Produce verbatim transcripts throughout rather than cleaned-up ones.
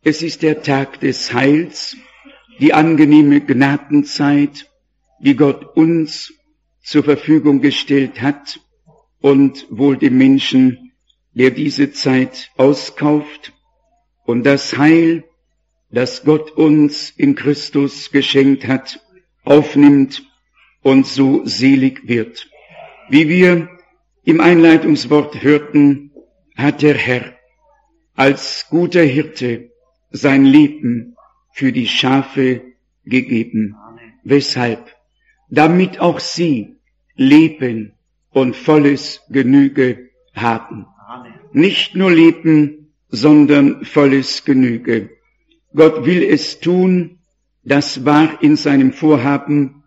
Es ist der Tag des Heils, die angenehme Gnadenzeit, die Gott uns zur Verfügung gestellt hat und wohl dem Menschen, der diese Zeit auskauft und das Heil, das Gott uns in Christus geschenkt hat, aufnimmt und so selig wird. Wie wir im Einleitungswort hörten, hat der Herr als guter Hirte sein Leben für die Schafe gegeben. Amen. Weshalb? Damit auch sie Leben und volles Genüge haben. Amen. Nicht nur Leben, sondern volles Genüge. Gott will es tun, das war in seinem Vorhaben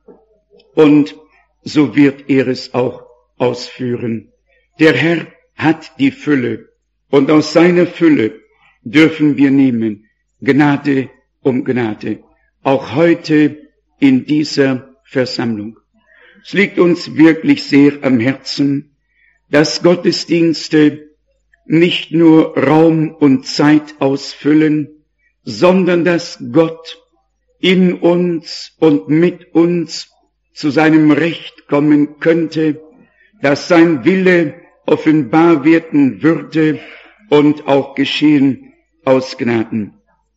und so wird er es auch ausführen. Der Herr hat die Fülle und aus seiner Fülle dürfen wir nehmen Gnade um Gnade, auch heute in dieser Versammlung. Es liegt uns wirklich sehr am Herzen, dass Gottesdienste nicht nur Raum und Zeit ausfüllen, sondern dass Gott in uns und mit uns zu seinem Recht kommen könnte, dass sein Wille offenbar werden würde und auch geschehen aus Gnaden.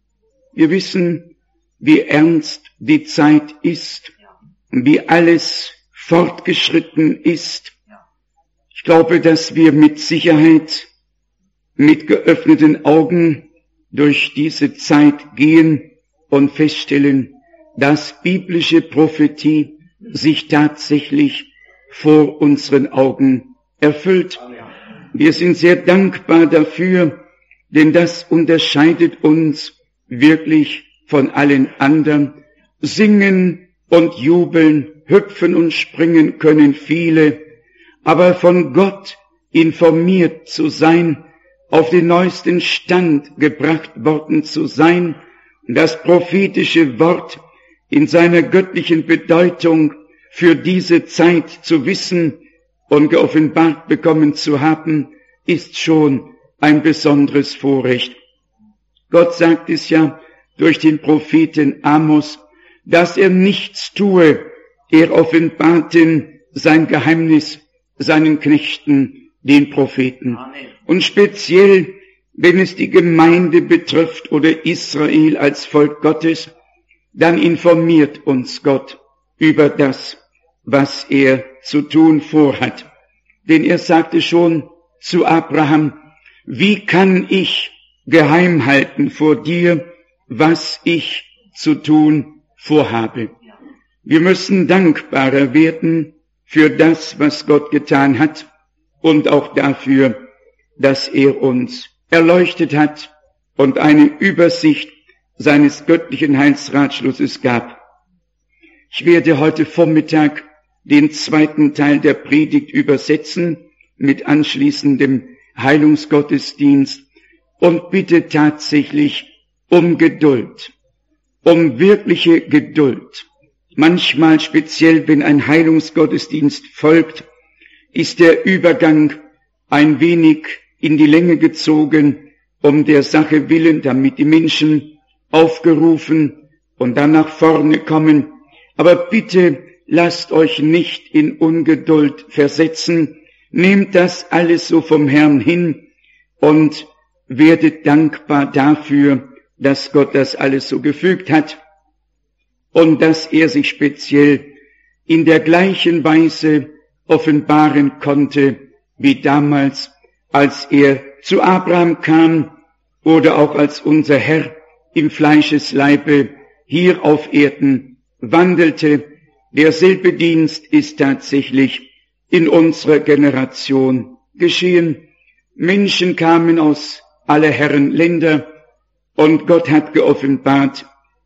Wir wissen, wie ernst die Zeit ist, wie alles fortgeschritten ist. Ich glaube, dass wir mit Sicherheit mit geöffneten Augen durch diese Zeit gehen und feststellen, dass biblische Prophetie sich tatsächlich vor unseren Augen erfüllt. Wir sind sehr dankbar dafür, denn das unterscheidet uns wirklich von allen anderen. Singen und jubeln, hüpfen und springen können viele, aber von Gott informiert zu sein, auf den neuesten Stand gebracht worden zu sein, das prophetische Wort in seiner göttlichen Bedeutung für diese Zeit zu wissen und geoffenbart bekommen zu haben, ist schon ein besonderes Vorrecht. Gott sagt es ja durch den Propheten Amos, dass er nichts tue. Er offenbarte sein Geheimnis seinen Knechten, den Propheten. Amen. Und speziell, wenn es die Gemeinde betrifft oder Israel als Volk Gottes, dann informiert uns Gott über das, was er zu tun vorhat. Denn er sagte schon zu Abraham, wie kann ich geheim halten vor dir, was ich zu tun vorhabe? Wir müssen dankbarer werden für das, was Gott getan hat und auch dafür, dass er uns erleuchtet hat und eine Übersicht seines göttlichen Heilsratschlusses gab. Ich werde heute Vormittag den zweiten Teil der Predigt übersetzen mit anschließendem Heilungsgottesdienst und bitte tatsächlich um Geduld, um wirkliche Geduld. Manchmal, speziell wenn ein Heilungsgottesdienst folgt, ist der Übergang ein wenig in die Länge gezogen, um der Sache willen, damit die Menschen aufgerufen und dann nach vorne kommen. Aber bitte lasst euch nicht in Ungeduld versetzen, nehmt das alles so vom Herrn hin und werdet dankbar dafür, dass Gott das alles so gefügt hat und dass er sich speziell in der gleichen Weise offenbaren konnte, wie damals, als er zu Abraham kam oder auch als unser Herr im Fleischesleibe hier auf Erden wandelte. Derselbe Dienst ist tatsächlich in unserer Generation geschehen. Menschen kamen aus aller Herren Länder und Gott hat geoffenbart,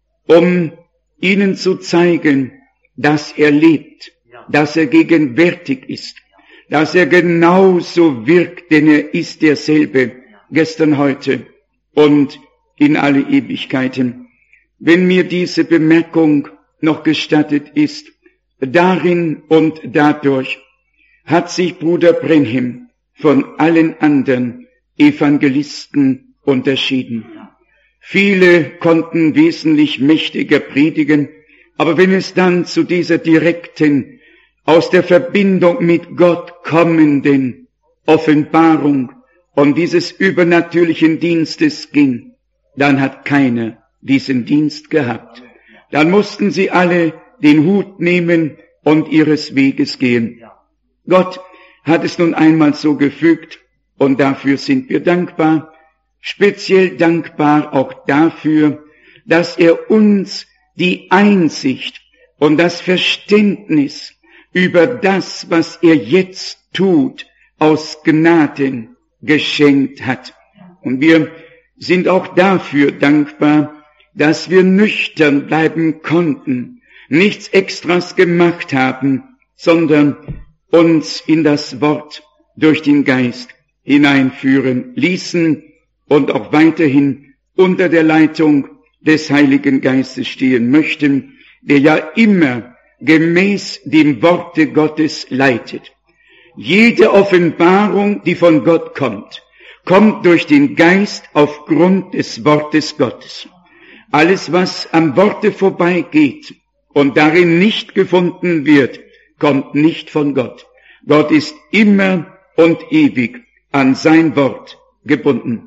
um ihnen zu zeigen, dass er lebt, dass er gegenwärtig ist, dass er genauso wirkt, denn er ist derselbe, gestern, heute und in alle Ewigkeiten. Wenn mir diese Bemerkung noch gestattet ist, darin und dadurch hat sich Bruder Branham von allen anderen Evangelisten unterschieden. Viele konnten wesentlich mächtiger predigen, aber wenn es dann zu dieser direkten, aus der Verbindung mit Gott kommenden Offenbarung und dieses übernatürlichen Dienstes ging, dann hat keiner diesen Dienst gehabt. Dann mussten sie alle den Hut nehmen und ihres Weges gehen. Gott hat es nun einmal so gefügt und dafür sind wir dankbar. Speziell dankbar auch dafür, dass er uns die Einsicht und das Verständnis über das, was er jetzt tut, aus Gnaden geschenkt hat. Und wir sind auch dafür dankbar, dass wir nüchtern bleiben konnten, nichts Extras gemacht haben, sondern uns in das Wort durch den Geist hineinführen ließen und auch weiterhin unter der Leitung des Heiligen Geistes stehen möchten, der ja immer gemäß dem Worte Gottes leitet. Jede Offenbarung, die von Gott kommt, kommt durch den Geist aufgrund des Wortes Gottes. Alles, was am Worte vorbeigeht und darin nicht gefunden wird, kommt nicht von Gott. Gott ist immer und ewig an sein Wort gebunden.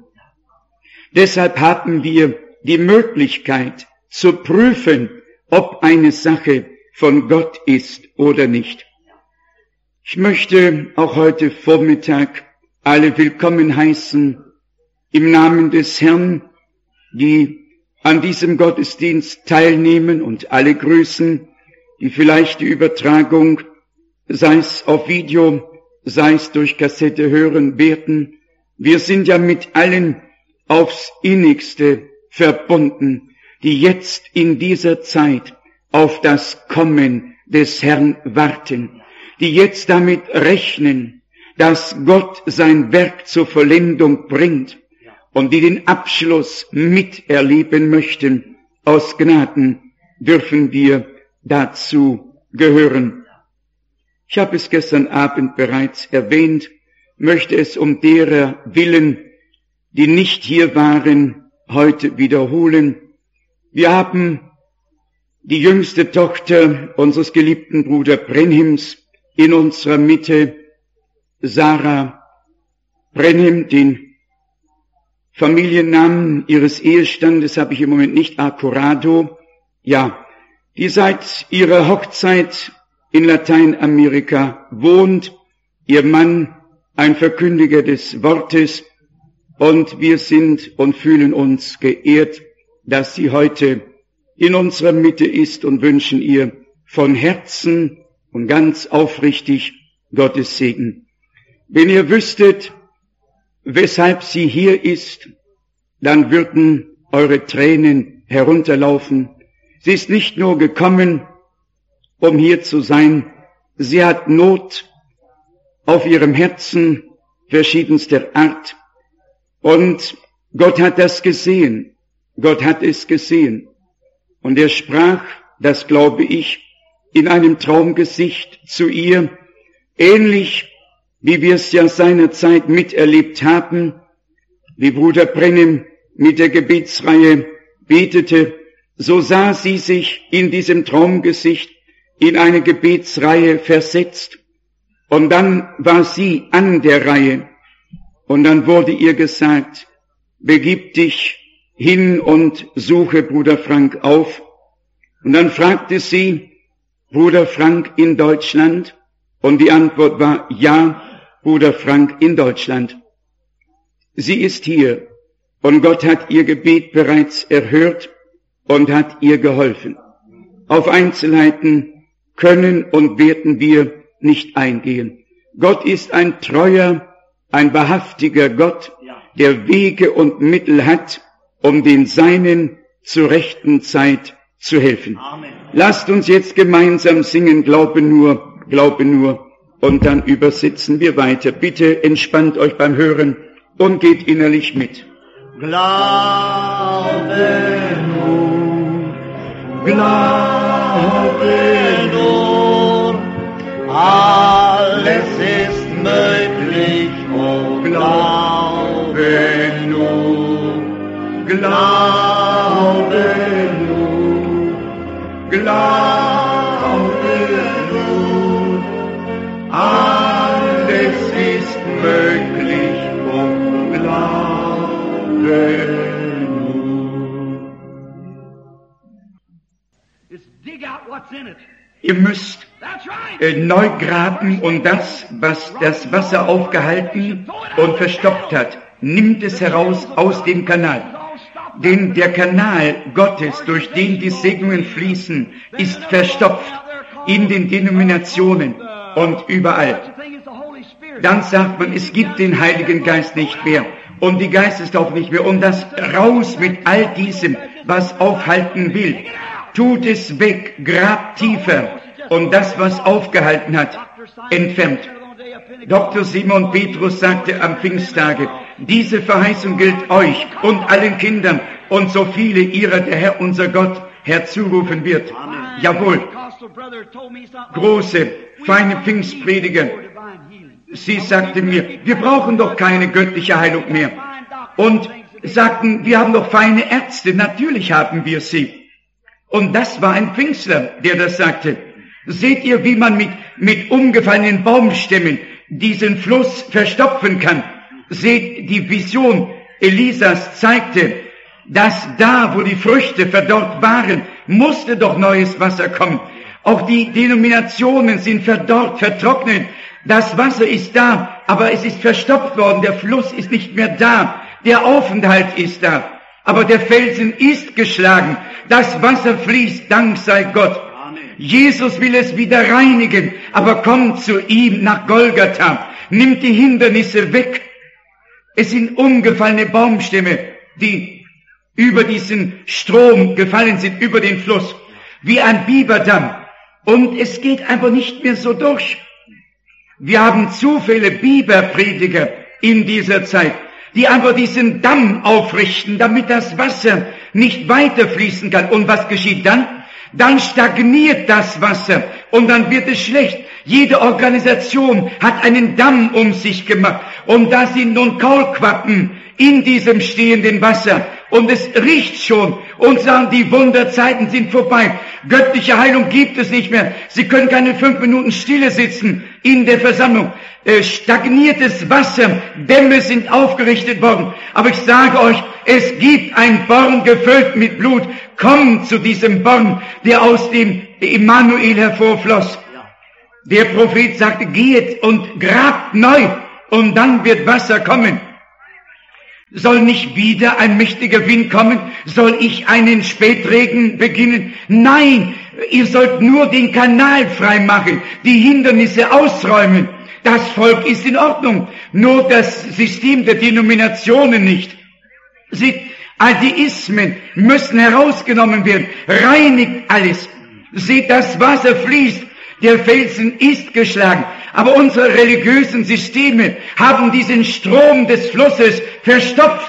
Deshalb haben wir die Möglichkeit zu prüfen, ob eine Sache von Gott ist oder nicht. Ich möchte auch heute Vormittag alle willkommen heißen im Namen des Herrn, die an diesem Gottesdienst teilnehmen und alle grüßen, die vielleicht die Übertragung, sei es auf Video, sei es durch Kassette hören werden. Wir sind ja mit allen aufs Innigste verbunden, die jetzt in dieser Zeit auf das Kommen des Herrn warten, die jetzt damit rechnen, dass Gott sein Werk zur Vollendung bringt und die den Abschluss miterleben möchten. Aus Gnaden dürfen wir dazu gehören. Ich habe es gestern Abend bereits erwähnt, möchte es um derer willen, die nicht hier waren, heute wiederholen. Wir haben die jüngste Tochter unseres geliebten Bruder Brenhims in unserer Mitte, Sarah Brenhim, den Familiennamen ihres Ehestandes habe ich im Moment nicht, Accorado, ja, die seit ihrer Hochzeit in Lateinamerika wohnt, ihr Mann ein Verkündiger des Wortes, und wir sind und fühlen uns geehrt, dass sie heute in unserer Mitte ist und wünschen ihr von Herzen und ganz aufrichtig Gottes Segen. Wenn ihr wüsstet, weshalb sie hier ist, dann würden eure Tränen herunterlaufen. Sie ist nicht nur gekommen, um hier zu sein, sie hat Not auf ihrem Herzen verschiedenster Art. Und Gott hat das gesehen. Gott hat es gesehen. Und er sprach, das glaube ich, in einem Traumgesicht zu ihr, ähnlich wie wir es ja seinerzeit miterlebt haben, wie Bruder Brenhim mit der Gebetsreihe betete, so sah sie sich in diesem Traumgesicht in eine Gebetsreihe versetzt. Und dann war sie an der Reihe. Und dann wurde ihr gesagt, begib dich hin und suche Bruder Frank auf. Und dann fragte sie, Bruder Frank in Deutschland? Und die Antwort war, ja, Bruder Frank in Deutschland. Sie ist hier und Gott hat ihr Gebet bereits erhört und hat ihr geholfen. Auf Einzelheiten können und werden wir nicht eingehen. Gott ist ein treuer, ein wahrhaftiger Gott, der Wege und Mittel hat, um den Seinen zur rechten Zeit zu helfen. Amen. Lasst uns jetzt gemeinsam singen, glaube nur, glaube nur, und dann übersetzen wir weiter. Bitte entspannt euch beim Hören und geht innerlich mit. Glaube nur, glaube nur, alles ist möglich, oh glaube nur, glaube glaube nur, alles ist möglich, um glaube nur. It's dig out what's in it. Ihr müsst That's right. äh, neu graben und das, was das Wasser aufgehalten und verstopft hat, nimmt es heraus aus dem Kanal. Denn der Kanal Gottes, durch den die Segnungen fließen, ist verstopft in den Denominationen und überall. Dann sagt man, es gibt den Heiligen Geist nicht mehr und die Geistestaufe nicht mehr. Und das raus mit all diesem, was aufhalten will. Tut es weg, grabt tiefer und das, was aufgehalten hat, entfernt. Doktor Simon Petrus sagte am Pfingsttage, diese Verheißung gilt euch und allen Kindern und so viele ihrer der Herr unser Gott herzurufen wird. Jawohl, große, feine Pfingstprediger. Sie sagte mir, wir brauchen doch keine göttliche Heilung mehr. Und sagten, wir haben doch feine Ärzte. Natürlich haben wir sie. Und das war ein Pfingstler, der das sagte. Seht ihr, wie man mit, mit umgefallenen Baumstämmen diesen Fluss verstopfen kann? Seht, die Vision Elisas zeigte, dass da, wo die Früchte verdorrt waren, musste doch neues Wasser kommen. Auch die Denominationen sind verdorrt, vertrocknet. Das Wasser ist da, aber es ist verstopft worden. Der Fluss ist nicht mehr da. Der Aufenthalt ist da. Aber der Felsen ist geschlagen. Das Wasser fließt, Dank sei Gott. Jesus will es wieder reinigen, aber kommt zu ihm nach Golgatha. Nimmt die Hindernisse weg. Es sind umgefallene Baumstämme, die über diesen Strom gefallen sind, über den Fluss, wie ein Biberdamm. Und es geht einfach nicht mehr so durch. Wir haben zu viele Biberprediger in dieser Zeit, die einfach diesen Damm aufrichten, damit das Wasser nicht weiterfließen kann. Und was geschieht dann? Dann stagniert das Wasser und dann wird es schlecht. Jede Organisation hat einen Damm um sich gemacht und da sind nun Kaulquappen in diesem stehenden Wasser und es riecht schon und sagen, die Wunderzeiten sind vorbei. Göttliche Heilung gibt es nicht mehr. Sie können keine fünf Minuten Stille sitzen in der Versammlung. Äh, stagniertes Wasser, Dämme sind aufgerichtet worden. Aber ich sage euch, es gibt ein Born gefüllt mit Blut. Kommt zu diesem Born, der aus dem Immanuel hervorfloss. Der Prophet sagte, geht und grabt neu und dann wird Wasser kommen. Soll nicht wieder ein mächtiger Wind kommen? Soll ich einen Spätregen beginnen? Nein, ihr sollt nur den Kanal frei machen, die Hindernisse ausräumen. Das Volk ist in Ordnung, nur das System der Denominationen nicht. Seht, all die Ismen müssen herausgenommen werden. Reinigt alles. Seht, das Wasser fließt. Der Felsen ist geschlagen. Aber unsere religiösen Systeme haben diesen Strom des Flusses verstopft.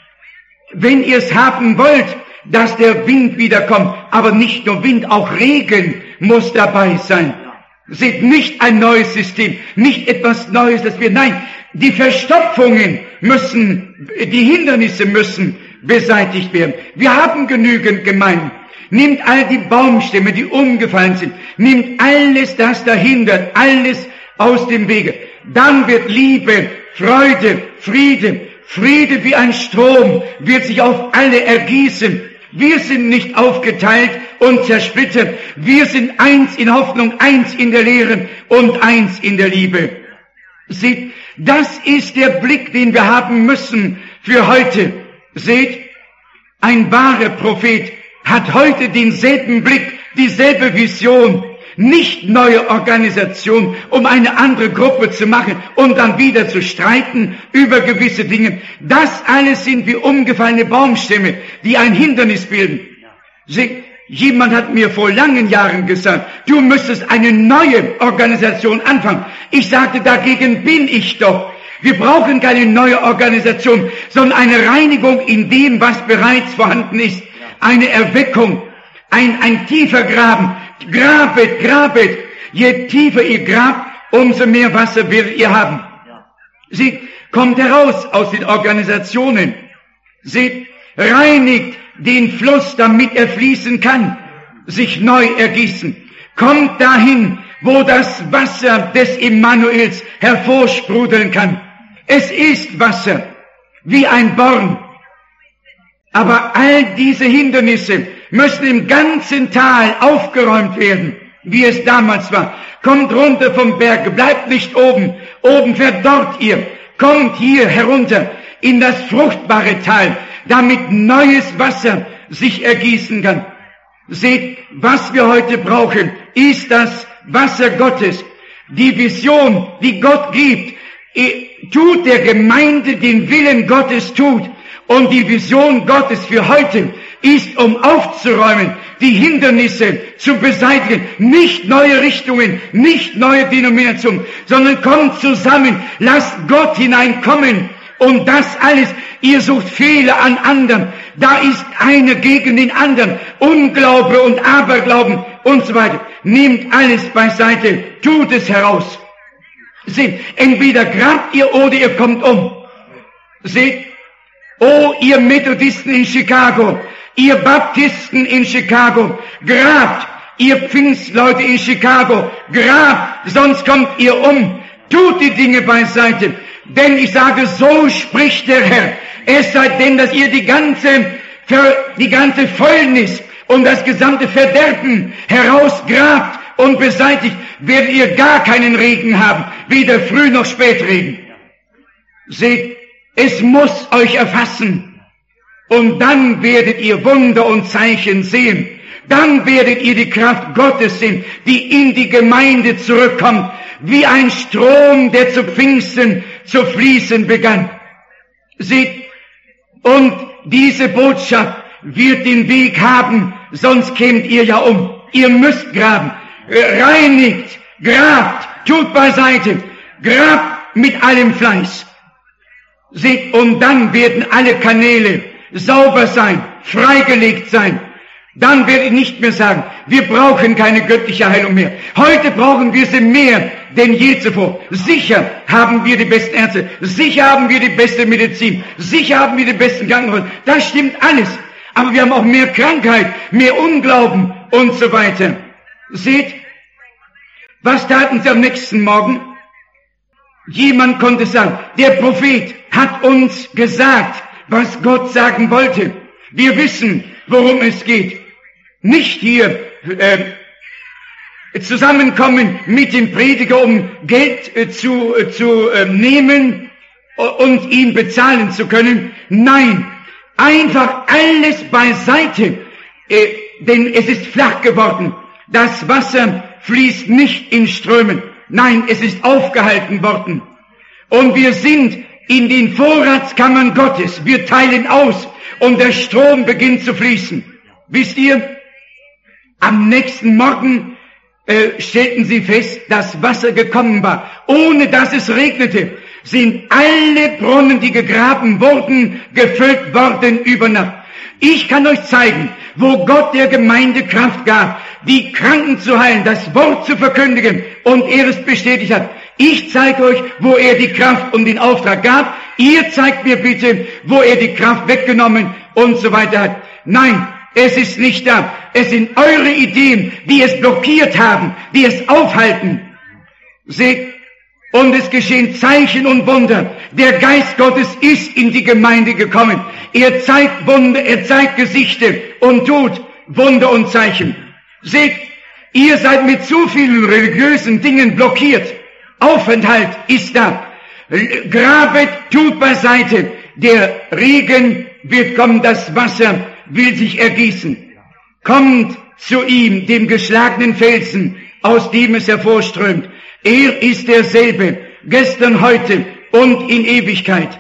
Wenn ihr es haben wollt, dass der Wind wiederkommt, aber nicht nur Wind, auch Regen muss dabei sein. Seht, nicht ein neues System, nicht etwas Neues, das wir, nein, die Verstopfungen müssen, die Hindernisse müssen beseitigt werden. Wir haben genügend Gemeinden. Nimmt all die Baumstämme, die umgefallen sind, nimmt alles, das dahindert, alles aus dem Wege. Dann wird Liebe, Freude, Friede, Friede wie ein Strom wird sich auf alle ergießen. Wir sind nicht aufgeteilt und zersplittert. Wir sind eins in Hoffnung, eins in der Lehre und eins in der Liebe. Seht, das ist der Blick, den wir haben müssen für heute. Seht, ein wahrer Prophet hat heute denselben Blick, dieselbe Vision, nicht neue Organisation, um eine andere Gruppe zu machen und dann wieder zu streiten über gewisse Dinge. Das alles sind wie umgefallene Baumstämme, die ein Hindernis bilden. Sie, jemand hat mir vor langen Jahren gesagt, du müsstest eine neue Organisation anfangen. Ich sagte, dagegen bin ich doch. Wir brauchen keine neue Organisation, sondern eine Reinigung in dem, was bereits vorhanden ist. Eine Erweckung, ein, ein tiefer Graben. Grabet, grabet. Je tiefer ihr grabt, umso mehr Wasser werdet ihr haben. Seht, kommt heraus aus den Organisationen. Seht, reinigt den Fluss, damit er fließen kann. sich neu ergießen. Kommt dahin, wo das Wasser des Immanuels hervorsprudeln kann. Es ist Wasser, wie ein Born. Aber all diese Hindernisse müssen im ganzen Tal aufgeräumt werden, wie es damals war. Kommt runter vom Berg, bleibt nicht oben. Oben verdorrt ihr. Kommt hier herunter in das fruchtbare Tal, damit neues Wasser sich ergießen kann. Seht, was wir heute brauchen, ist das Wasser Gottes. Die Vision, die Gott gibt, tut der Gemeinde den Willen Gottes tut. Und die Vision Gottes für heute ist, um aufzuräumen, die Hindernisse zu beseitigen, nicht neue Richtungen, nicht neue Denominationen, sondern kommt zusammen, lasst Gott hineinkommen. Und das alles, ihr sucht Fehler an anderen, da ist einer gegen den anderen, Unglaube und Aberglauben und so weiter. Nehmt alles beiseite, tut es heraus. Seht, entweder grabt ihr oder ihr kommt um. Seht, oh, ihr Methodisten in Chicago, ihr Baptisten in Chicago, grabt, ihr Pfingstleute in Chicago, grabt, sonst kommt ihr um. Tut die Dinge beiseite. Denn ich sage, so spricht der Herr. Es sei denn, dass ihr die ganze, die ganze Fäulnis und das gesamte Verderben herausgrabt und beseitigt, werdet ihr gar keinen Regen haben, weder Früh- noch Spätregen. Seht, es muss euch erfassen. Und dann werdet ihr Wunder und Zeichen sehen. Dann werdet ihr die Kraft Gottes sehen, die in die Gemeinde zurückkommt, wie ein Strom, der zu Pfingsten zu fließen begann. Seht, und diese Botschaft wird den Weg haben, sonst kämt ihr ja um. Ihr müsst graben, reinigt, grabt, tut beiseite, grabt mit allem Fleiß. Seht, und dann werden alle Kanäle sauber sein, freigelegt sein. Dann werde ich nicht mehr sagen, wir brauchen keine göttliche Heilung mehr. Heute brauchen wir sie mehr denn je zuvor. Sicher haben wir die besten Ärzte, sicher haben wir die beste Medizin, sicher haben wir die besten Krankenhäuser. Das stimmt alles. Aber wir haben auch mehr Krankheit, mehr Unglauben und so weiter. Seht, was taten sie am nächsten Morgen? Jemand konnte sagen, der Prophet hat uns gesagt, was Gott sagen wollte. Wir wissen, worum es geht. Nicht hier äh, zusammenkommen mit dem Prediger, um Geld äh, zu, äh, zu äh, nehmen und ihn bezahlen zu können. Nein, einfach alles beiseite, äh, denn es ist flach geworden. Das Wasser fließt nicht in Strömen. Nein, es ist aufgehalten worden. Und wir sind in den Vorratskammern Gottes. Wir teilen aus und der Strom beginnt zu fließen. Wisst ihr, am nächsten Morgen äh, stellten sie fest, dass Wasser gekommen war. Ohne dass es regnete, sind alle Brunnen, die gegraben wurden, gefüllt worden über Nacht. Ich kann euch zeigen, wo Gott der Gemeinde Kraft gab, die Kranken zu heilen, das Wort zu verkündigen und er es bestätigt hat. Ich zeige euch, wo er die Kraft und den Auftrag gab. Ihr zeigt mir bitte, wo er die Kraft weggenommen und so weiter hat. Nein, es ist nicht da. Es sind eure Ideen, die es blockiert haben, die es aufhalten. Seht, und es geschehen Zeichen und Wunder. Der Geist Gottes ist in die Gemeinde gekommen. Er zeigt Wunder, er zeigt Gesichter und tut Wunder und Zeichen. Seht, ihr seid mit zu vielen religiösen Dingen blockiert. Aufenthalt ist da. Grabet, tut beiseite. Der Regen wird kommen, das Wasser will sich ergießen. Kommt zu ihm, dem geschlagenen Felsen, aus dem es hervorströmt. Er ist derselbe, gestern, heute und in Ewigkeit.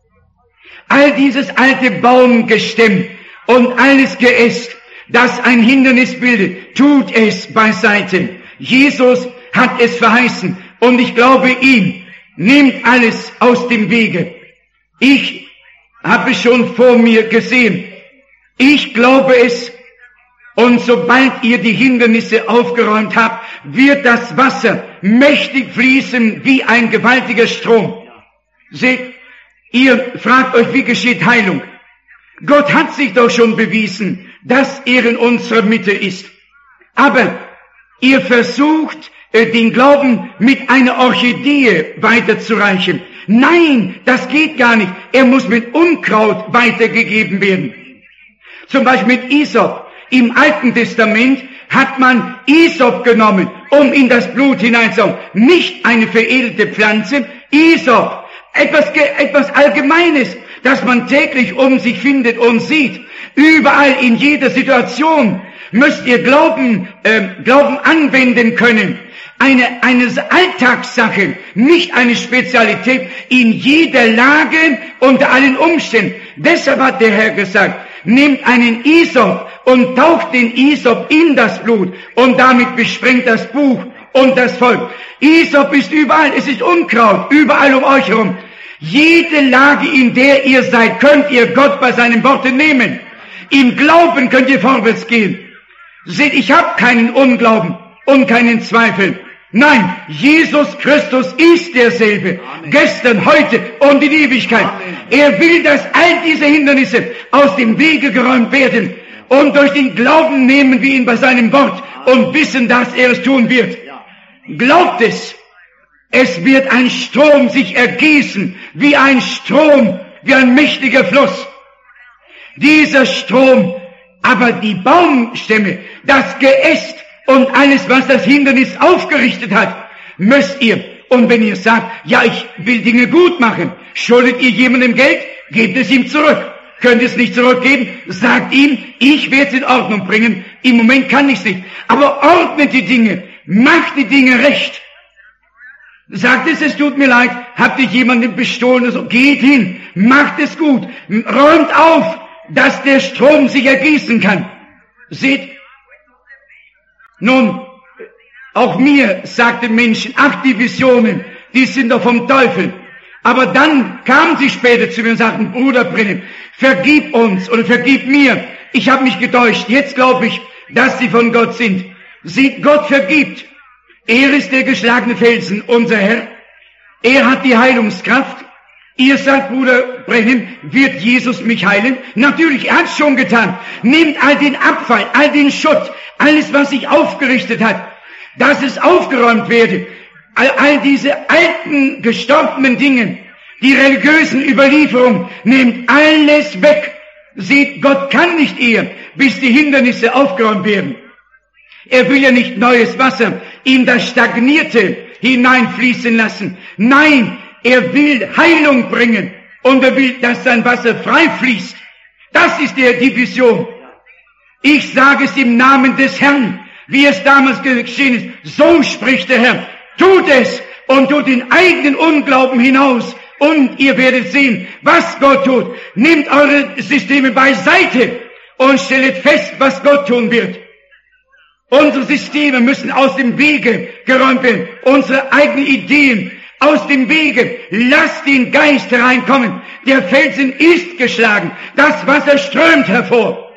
All dieses alte Baumgestemm und alles Geäst, das ein Hindernis bildet, tut es beiseite. Jesus hat es verheißen und ich glaube ihm, nehmt alles aus dem Wege. Ich habe es schon vor mir gesehen. Ich glaube es. Und sobald ihr die Hindernisse aufgeräumt habt, wird das Wasser mächtig fließen wie ein gewaltiger Strom. Seht, ihr fragt euch, wie geschieht Heilung? Gott hat sich doch schon bewiesen, dass er in unserer Mitte ist. Aber ihr versucht, den Glauben mit einer Orchidee weiterzureichen. Nein, das geht gar nicht. Er muss mit Unkraut weitergegeben werden. Zum Beispiel mit Isop. Im Alten Testament hat man Isop genommen, um in das Blut hineinzuhauen. Nicht eine veredelte Pflanze, Isop. Etwas, etwas Allgemeines, das man täglich um sich findet und sieht. Überall, in jeder Situation müsst ihr Glauben, äh, Glauben anwenden können. Eine, eine Alltagssache, nicht eine Spezialität, in jeder Lage, unter allen Umständen. Deshalb hat der Herr gesagt, nehmt einen Isop und taucht den Isop in das Blut und damit besprengt das Buch und das Volk. Isop ist überall, es ist Unkraut, überall um euch herum. Jede Lage, in der ihr seid, könnt ihr Gott bei seinen Worten nehmen. Im Glauben könnt ihr vorwärts gehen. Seht, ich habe keinen Unglauben und keinen Zweifel. Nein, Jesus Christus ist derselbe. Amen. Gestern, heute und in Ewigkeit. Amen. Er will, dass all diese Hindernisse aus dem Wege geräumt werden und durch den Glauben nehmen wir ihn bei seinem Wort und wissen, dass er es tun wird. Glaubt es. Es wird ein Strom sich ergießen, wie ein Strom, wie ein mächtiger Fluss. Dieser Strom, aber die Baumstämme, das Geäst und alles, was das Hindernis aufgerichtet hat, müsst ihr. Und wenn ihr sagt, ja, ich will Dinge gut machen, schuldet ihr jemandem Geld, gebt es ihm zurück. Könnt ihr es nicht zurückgeben, sagt ihm, ich werde es in Ordnung bringen. Im Moment kann ich es nicht. Aber ordnet die Dinge, macht die Dinge recht. Sagt es, es tut mir leid, habt ihr jemanden bestohlen oder so, geht hin, macht es gut, räumt auf, dass der Strom sich ergießen kann. Seht, nun, auch mir sagten Menschen, ach, die Visionen, die sind doch vom Teufel. Aber dann kamen sie später zu mir und sagten, Bruder Brennim, vergib uns oder vergib mir, ich habe mich getäuscht, jetzt glaube ich, dass sie von Gott sind. Seht, Gott vergibt. Er ist der geschlagene Felsen, unser Herr. Er hat die Heilungskraft. Ihr sagt, Bruder Brennim, wird Jesus mich heilen? Natürlich, er hat es schon getan. Nehmt all den Abfall, all den Schutt, alles, was sich aufgerichtet hat, dass es aufgeräumt werde. All, all diese alten, gestorbenen Dinge, die religiösen Überlieferungen, nehmt alles weg. Seht, Gott kann nicht eher, bis die Hindernisse aufgeräumt werden. Er will ja nicht neues Wasser in das Stagnierte hineinfließen lassen. Nein, er will Heilung bringen und er will, dass sein Wasser frei fließt. Das ist der, die Vision. Ich sage es im Namen des Herrn, wie es damals geschehen ist. So spricht der Herr. Tut es und tut den eigenen Unglauben hinaus und ihr werdet sehen, was Gott tut. Nehmt eure Systeme beiseite und stellt fest, was Gott tun wird. Unsere Systeme müssen aus dem Wege geräumt werden. Unsere eigenen Ideen aus dem Wege. Lasst den Geist hereinkommen. Der Felsen ist geschlagen. Das Wasser strömt hervor.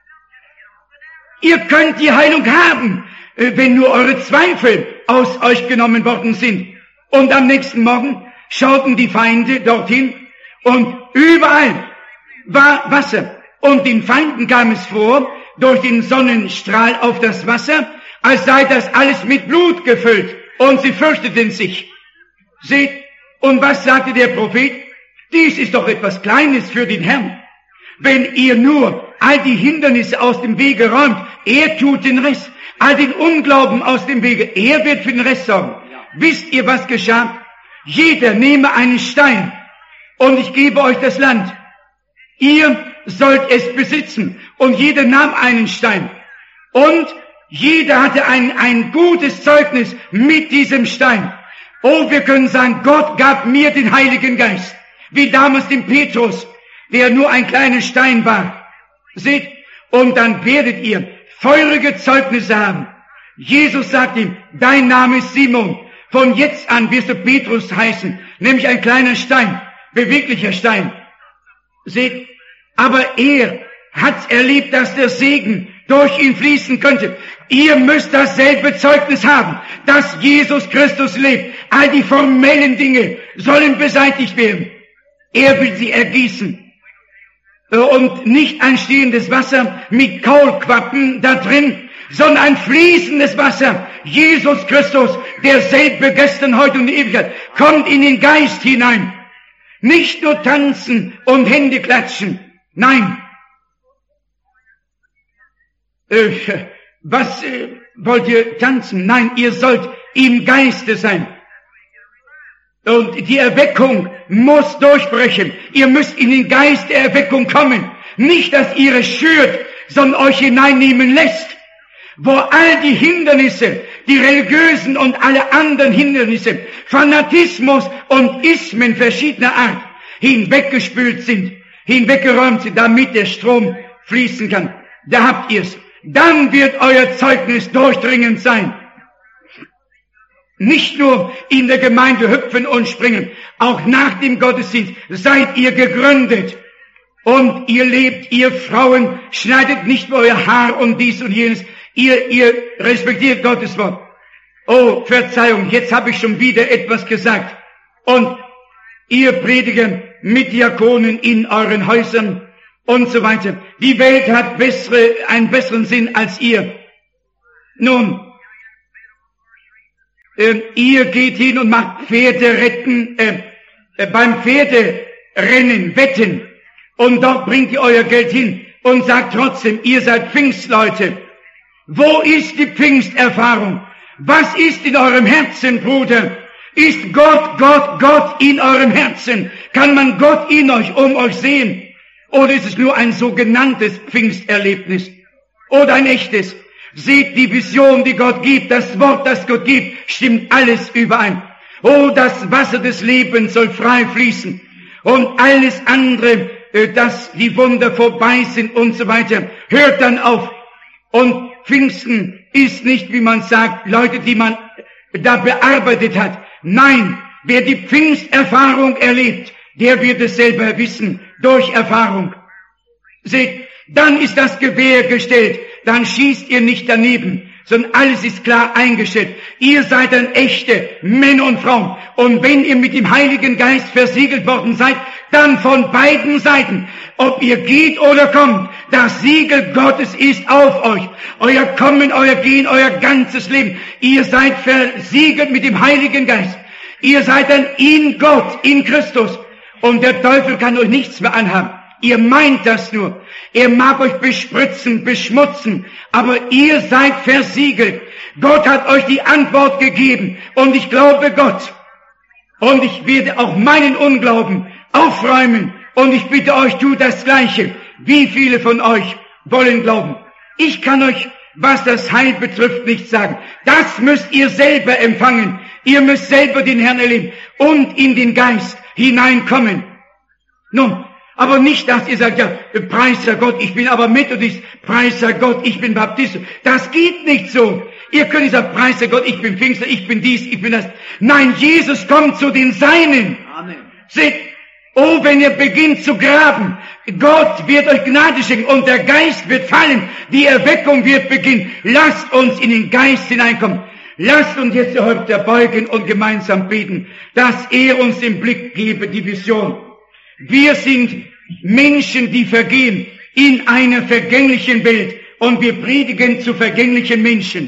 Ihr könnt die Heilung haben, wenn nur eure Zweifel aus euch genommen worden sind. Und am nächsten Morgen schauten die Feinde dorthin und überall war Wasser. Und den Feinden kam es vor, durch den Sonnenstrahl auf das Wasser, als sei das alles mit Blut gefüllt. Und sie fürchteten sich. Seht, und was sagte der Prophet? Dies ist doch etwas Kleines für den Herrn. Wenn ihr nur all die Hindernisse aus dem Wege räumt, er tut den Rest. All den Unglauben aus dem Wege, er wird für den Rest sorgen. Wisst ihr, was geschah? Jeder nehme einen Stein und ich gebe euch das Land. Ihr sollt es besitzen. Und jeder nahm einen Stein. Und jeder hatte ein, ein gutes Zeugnis mit diesem Stein. Oh, wir können sagen, Gott gab mir den Heiligen Geist. Wie damals dem Petrus, der nur ein kleiner Stein war. Seht, und dann werdet ihr feurige Zeugnisse haben. Jesus sagt ihm, dein Name ist Simon. Von jetzt an wirst du Petrus heißen, nämlich ein kleiner Stein, beweglicher Stein. Seht, aber er hat erlebt, dass der Segen durch ihn fließen könnte. Ihr müsst dasselbe Zeugnis haben, dass Jesus Christus lebt. All die formellen Dinge sollen beseitigt werden. Er will sie ergießen. Und nicht ein stehendes Wasser mit Kaulquappen da drin, sondern ein fließendes Wasser. Jesus Christus, derselbe gestern, heute und in Ewigkeit, kommt in den Geist hinein. Nicht nur tanzen und Hände klatschen. Nein. Äh, was äh, wollt ihr tanzen? Nein, ihr sollt im Geiste sein. Und die Erweckung muss durchbrechen. Ihr müsst in den Geist der Erweckung kommen. Nicht, dass ihr es schürt, sondern euch hineinnehmen lässt. Wo all die Hindernisse, die religiösen und alle anderen Hindernisse, Fanatismus und Ismen verschiedener Art hinweggespült sind, hinweggeräumt sind, damit der Strom fließen kann. Da habt ihr's. Dann wird euer Zeugnis durchdringend sein. Nicht nur in der Gemeinde hüpfen und springen, auch nach dem Gottesdienst seid ihr gegründet. Und ihr lebt, ihr Frauen, schneidet nicht mehr euer Haar und dies und jenes. Ihr, ihr respektiert Gottes Wort. Oh, Verzeihung, jetzt habe ich schon wieder etwas gesagt. Und ihr Prediger mit Diakonen in euren Häusern und so weiter. Die Welt hat bessere, einen besseren Sinn als ihr. Nun, äh, ihr geht hin und macht Pferde retten, äh, äh, beim Pferderennen wetten. Und dort bringt ihr euer Geld hin und sagt trotzdem, ihr seid Pfingstleute. Wo ist die Pfingsterfahrung? Was ist in eurem Herzen, Bruder? Ist Gott, Gott, Gott in eurem Herzen? Kann man Gott in euch, um euch sehen? Oder ist es nur ein sogenanntes Pfingsterlebnis? Oder ein echtes? Seht die Vision, die Gott gibt, das Wort, das Gott gibt, stimmt alles überein. Oh, das Wasser des Lebens soll frei fließen. Und alles andere, dass die Wunder vorbei sind und so weiter, hört dann auf. Und Pfingsten ist nicht, wie man sagt, Leute, die man da bearbeitet hat. Nein, wer die Pfingsterfahrung erlebt, der wird es selber wissen, durch Erfahrung. Seht, dann ist das Gewehr gestellt, dann schießt ihr nicht daneben, sondern alles ist klar eingestellt. Ihr seid dann echte Männer und Frauen. Und wenn ihr mit dem Heiligen Geist versiegelt worden seid, dann von beiden Seiten, ob ihr geht oder kommt, das Siegel Gottes ist auf euch. Euer Kommen, euer Gehen, euer ganzes Leben. Ihr seid versiegelt mit dem Heiligen Geist. Ihr seid dann in Gott, in Christus. Und der Teufel kann euch nichts mehr anhaben. Ihr meint das nur. Er mag euch bespritzen, beschmutzen, aber ihr seid versiegelt. Gott hat euch die Antwort gegeben und ich glaube Gott. Und ich werde auch meinen Unglauben aufräumen und ich bitte euch, tut das Gleiche. Wie viele von euch wollen glauben? Ich kann euch, was das Heil betrifft, nicht sagen. Das müsst ihr selber empfangen. Ihr müsst selber den Herrn erleben und in den Geist hineinkommen. Nun, aber nicht, dass ihr sagt, ja, preiser Gott, ich bin aber Methodist, preiser Gott, ich bin Baptist. Das geht nicht so. Ihr könnt nicht sagen, preiser Gott, ich bin Pfingster, ich bin dies, ich bin das. Nein, Jesus kommt zu den Seinen. Amen. Seht, oh, wenn ihr beginnt zu graben, Gott wird euch Gnade schenken und der Geist wird fallen, die Erweckung wird beginnen. Lasst uns in den Geist hineinkommen. Lasst uns jetzt die Häupter beugen und gemeinsam beten, dass er uns den Blick gebe, die Vision. Wir sind Menschen, die vergehen in einer vergänglichen Welt und wir predigen zu vergänglichen Menschen.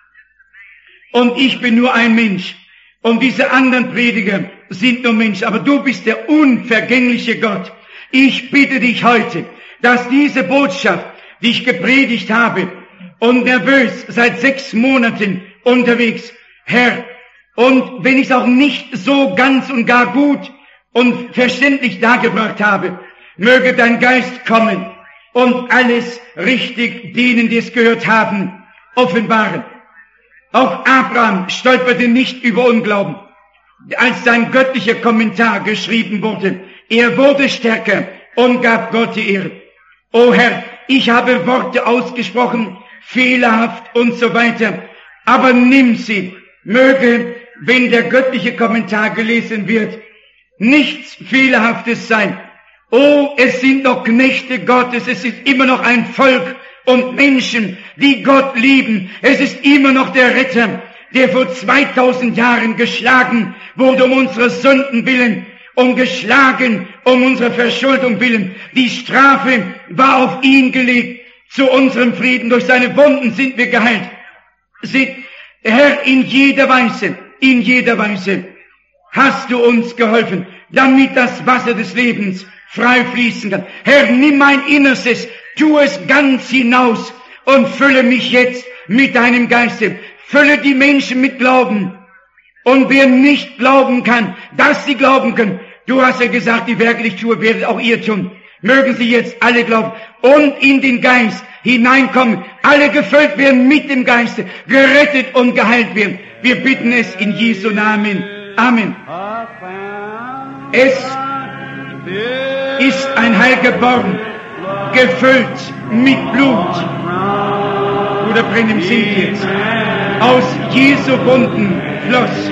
Und ich bin nur ein Mensch und diese anderen Prediger sind nur Menschen, aber du bist der unvergängliche Gott. Ich bitte dich heute, dass diese Botschaft, die ich gepredigt habe und nervös seit sechs Monaten unterwegs, Herr, und wenn ich es auch nicht so ganz und gar gut und verständlich dargebracht habe, möge dein Geist kommen und alles richtig denen, die es gehört haben, offenbaren. Auch Abraham stolperte nicht über Unglauben. Als sein göttlicher Kommentar geschrieben wurde, er wurde stärker und gab Gott die Ehre. O Herr, ich habe Worte ausgesprochen, fehlerhaft und so weiter, aber nimm sie. Möge, wenn der göttliche Kommentar gelesen wird, nichts Fehlerhaftes sein. Oh, es sind noch Knechte Gottes, es ist immer noch ein Volk und Menschen, die Gott lieben. Es ist immer noch der Retter, der vor zweitausend Jahren geschlagen wurde um unsere Sünden willen und geschlagen um unsere Verschuldung willen. Die Strafe war auf ihn gelegt zu unserem Frieden. Durch seine Wunden sind wir geheilt. Seht, Herr, in jeder Weise, in jeder Weise hast du uns geholfen, damit das Wasser des Lebens frei fließen kann. Herr, nimm mein Innerstes, tu es ganz hinaus und fülle mich jetzt mit deinem Geiste. Fülle die Menschen mit Glauben. Und wer nicht glauben kann, dass sie glauben können, du hast ja gesagt, die Werke, die ich tue, werdet auch ihr tun. Mögen sie jetzt alle glauben und in den Geist hineinkommen, alle gefüllt werden mit dem Geiste, gerettet und geheilt werden. Wir bitten es in Jesu Namen. Amen. Es ist ein Heil geboren, gefüllt mit Blut. Bruder Brennim singt jetzt. Aus Jesu Wunden floss.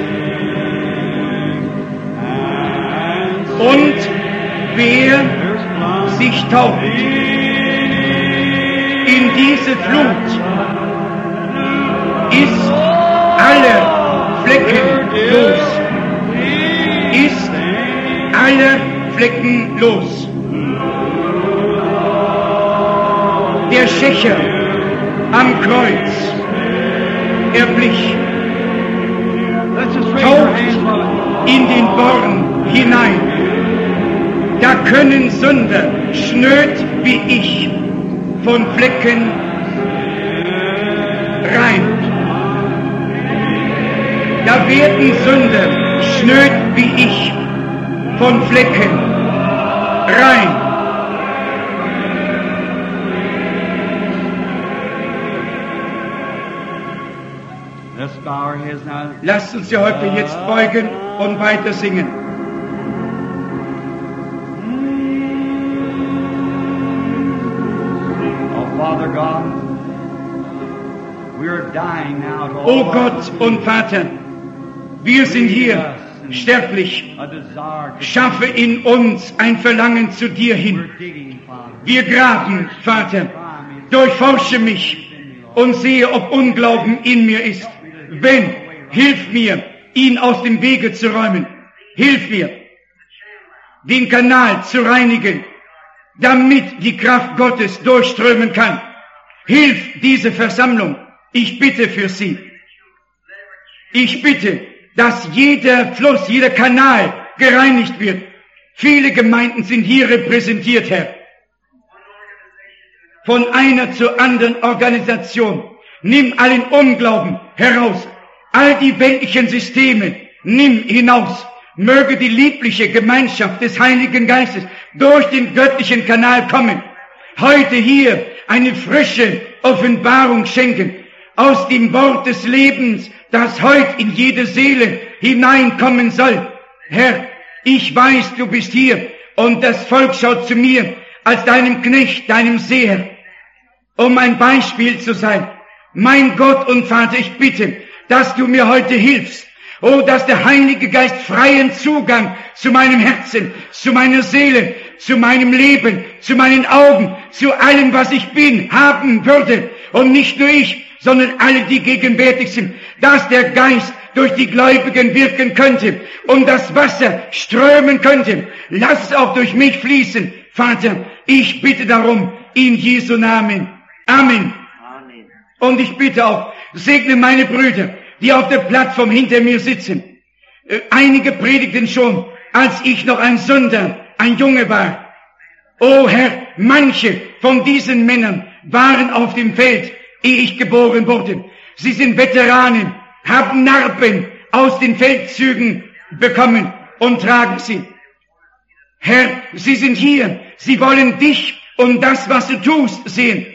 Und wer sich taucht in diese Flut, ist aller Flecken los. Ist aller Flecken los. Der Schächer am Kreuz erblich, taucht in den Born hinein. Da können Sünder, schnöd wie ich, von Flecken rein. Da werden Sünder, schnöd wie ich, von Flecken rein. Lasst uns ja heute jetzt beugen und weiter singen. O Gott und Vater, wir sind hier sterblich. Schaffe in uns ein Verlangen zu dir hin. Wir graben, Vater, durchforsche mich und sehe, ob Unglauben in mir ist. Wenn, hilf mir, ihn aus dem Wege zu räumen. Hilf mir, den Kanal zu reinigen, damit die Kraft Gottes durchströmen kann. Hilf diese Versammlung. Ich bitte für sie. Ich bitte, dass jeder Fluss, jeder Kanal gereinigt wird. Viele Gemeinden sind hier repräsentiert, Herr. Von einer zur anderen Organisation. Nimm allen Unglauben heraus. All die weltlichen Systeme nimm hinaus. Möge die liebliche Gemeinschaft des Heiligen Geistes durch den göttlichen Kanal kommen. Heute hier eine frische Offenbarung schenken. Aus dem Wort des Lebens, das heute in jede Seele hineinkommen soll. Herr, ich weiß, du bist hier und das Volk schaut zu mir als deinem Knecht, deinem Seher, um ein Beispiel zu sein. Mein Gott und Vater, ich bitte, dass du mir heute hilfst. Oh, dass der Heilige Geist freien Zugang zu meinem Herzen, zu meiner Seele, zu meinem Leben, zu meinen Augen, zu allem, was ich bin, haben würde. Und nicht nur ich, sondern alle, die gegenwärtig sind, dass der Geist durch die Gläubigen wirken könnte und das Wasser strömen könnte. Lass es auch durch mich fließen. Vater, ich bitte darum, in Jesu Namen. Amen. Amen. Und ich bitte auch, segne meine Brüder, die auf der Plattform hinter mir sitzen. Einige predigten schon, als ich noch ein Sünder, ein Junge war. O Herr, manche von diesen Männern waren auf dem Feld, ehe ich geboren wurde. Sie sind Veteranen, haben Narben aus den Feldzügen bekommen und tragen sie. Herr, sie sind hier, sie wollen dich und das, was du tust, sehen.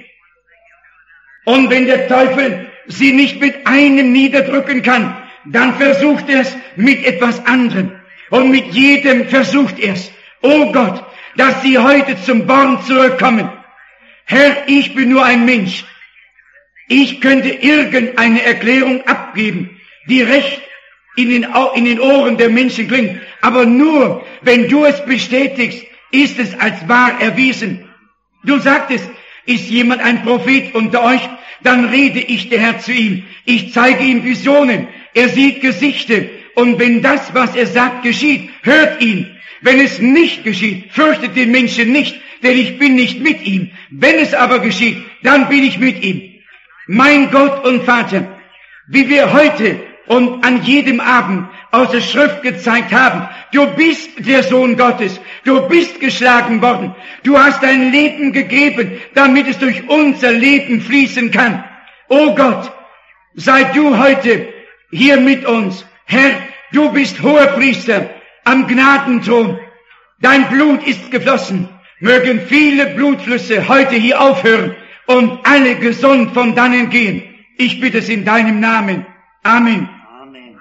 Und wenn der Teufel sie nicht mit einem niederdrücken kann, dann versucht er es mit etwas anderem. Und mit jedem versucht er es. Oh Gott, dass sie heute zum Born zurückkommen. Herr, ich bin nur ein Mensch. Ich könnte irgendeine Erklärung abgeben, die recht in den, in den Ohren der Menschen klingt. Aber nur, wenn du es bestätigst, ist es als wahr erwiesen. Du sagtest, ist jemand ein Prophet unter euch, dann rede ich der Herr zu ihm. Ich zeige ihm Visionen. Er sieht Gesichter. Und wenn das, was er sagt, geschieht, hört ihn. Wenn es nicht geschieht, fürchtet den Menschen nicht, denn ich bin nicht mit ihm. Wenn es aber geschieht, dann bin ich mit ihm. Mein Gott und Vater, wie wir heute und an jedem Abend aus der Schrift gezeigt haben, du bist der Sohn Gottes, du bist geschlagen worden, du hast dein Leben gegeben, damit es durch unser Leben fließen kann. O Gott, sei du heute hier mit uns. Herr, du bist Hohepriester am Gnadenthron. Dein Blut ist geflossen. Mögen viele Blutflüsse heute hier aufhören und alle gesund von dannen gehen. Ich bitte es in deinem Namen. Amen. Amen.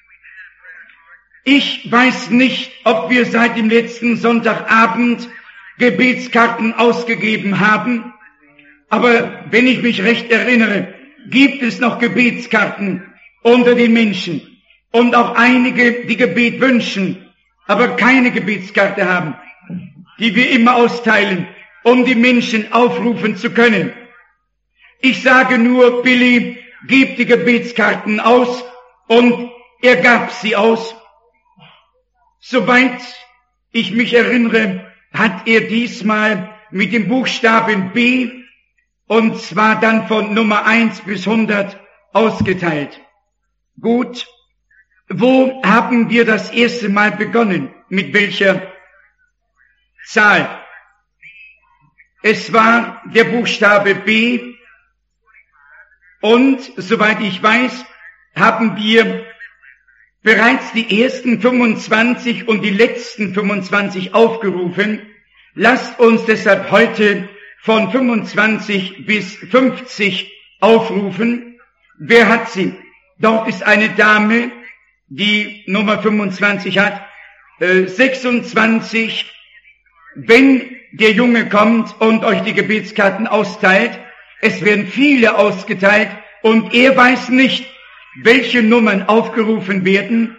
Ich weiß nicht, ob wir seit dem letzten Sonntagabend Gebetskarten ausgegeben haben, aber wenn ich mich recht erinnere, gibt es noch Gebetskarten unter den Menschen und auch einige, die Gebet wünschen, aber keine Gebetskarte haben, die wir immer austeilen, um die Menschen aufrufen zu können. Ich sage nur, Billy, gib die Gebetskarten aus, und er gab sie aus. Soweit ich mich erinnere, hat er diesmal mit dem Buchstaben B, und zwar dann von Nummer eins bis hundert, ausgeteilt. Gut, wo haben wir das erste Mal begonnen? Mit welcher Zahl? Es war der Buchstabe B, und soweit ich weiß, haben wir bereits die ersten fünfundzwanzig und die letzten fünfundzwanzig aufgerufen. Lasst uns deshalb heute von fünfundzwanzig bis fünfzig aufrufen. Wer hat sie? Dort ist eine Dame, die Nummer fünfundzwanzig hat, äh, sechsundzwanzig. Wenn der Junge kommt und euch die Gebetskarten austeilt, es werden viele ausgeteilt und er weiß nicht, welche Nummern aufgerufen werden.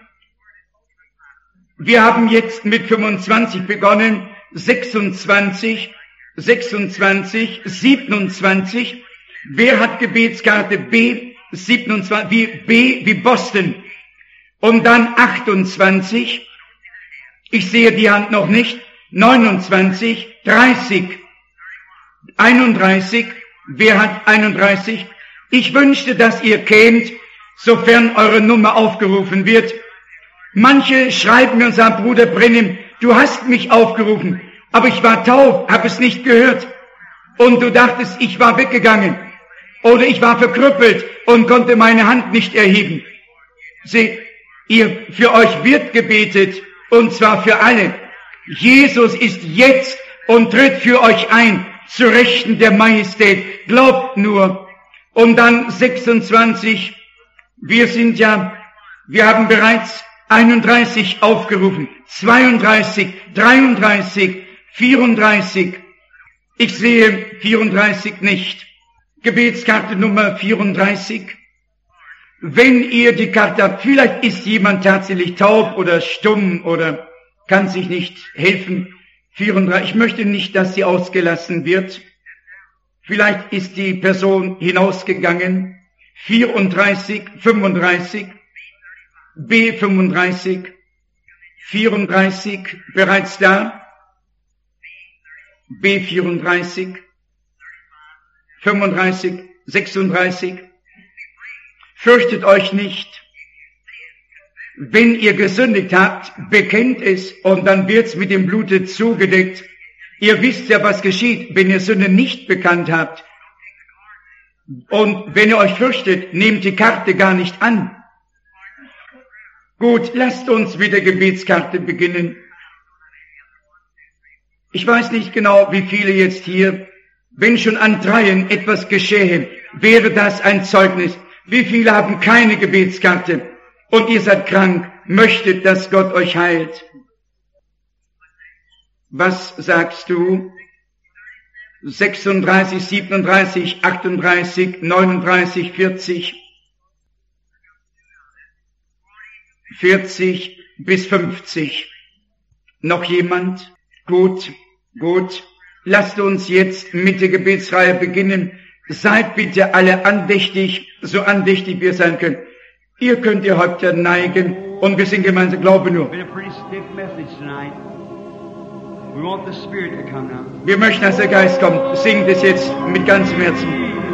Wir haben jetzt mit fünfundzwanzig begonnen, sechsundzwanzig, sechsundzwanzig, siebenundzwanzig. Wer hat Gebetskarte B? siebenundzwanzig, wie B wie Boston. Und dann achtundzwanzig. Ich sehe die Hand noch nicht. neunundzwanzig, dreißig, einunddreißig. Wer hat einunddreißig? Ich wünschte, dass ihr kämt, sofern eure Nummer aufgerufen wird. Manche schreiben mir und sagen, Bruder Brennim, du hast mich aufgerufen, aber ich war taub, habe es nicht gehört. Und du dachtest, ich war weggegangen. Oder ich war verkrüppelt und konnte meine Hand nicht erheben. Seht, ihr, für euch wird gebetet, und zwar für alle. Jesus ist jetzt und tritt für euch ein, zu Rechten der Majestät. Glaubt nur. Und dann sechsundzwanzig. Wir sind ja, wir haben bereits einunddreißig aufgerufen, zweiunddreißig, dreiunddreißig, vierunddreißig. Ich sehe vierunddreißig nicht. Gebetskarte Nummer vierunddreißig. Wenn ihr die Karte habt, vielleicht ist jemand tatsächlich taub oder stumm oder kann sich nicht helfen. vierunddreißig. Ich möchte nicht, dass sie ausgelassen wird. Vielleicht ist die Person hinausgegangen. vierunddreißig, fünfunddreißig, B fünfunddreißig, vierunddreißig, bereits da, B vierunddreißig, fünfunddreißig, sechsunddreißig. Fürchtet euch nicht. Wenn ihr gesündigt habt, bekennt es, und dann wird's mit dem Blute zugedeckt. Ihr wisst ja, was geschieht, wenn ihr Sünde nicht bekannt habt. Und wenn ihr euch fürchtet, nehmt die Karte gar nicht an. Gut, lasst uns mit der Gebetskarte beginnen. Ich weiß nicht genau, wie viele jetzt hier, wenn schon an dreien etwas geschähe, wäre das ein Zeugnis. Wie viele haben keine Gebetskarte und ihr seid krank, möchtet, dass Gott euch heilt? Was sagst du? sechsunddreißig, siebenunddreißig, achtunddreißig, neununddreißig, vierzig, vierzig bis fünfzig. Noch jemand? Gut, gut. Lasst uns jetzt mit der Gebetsreihe beginnen. Seid bitte alle andächtig, so andächtig wir sein können. Ihr könnt ihr Häupter neigen und wir sind gemeinsam, glaube nur. Been a pretty stiff message tonight. We want the Spirit to come now. Wir möchten, dass der Geist kommt. Singt es jetzt mit ganzem Herzen.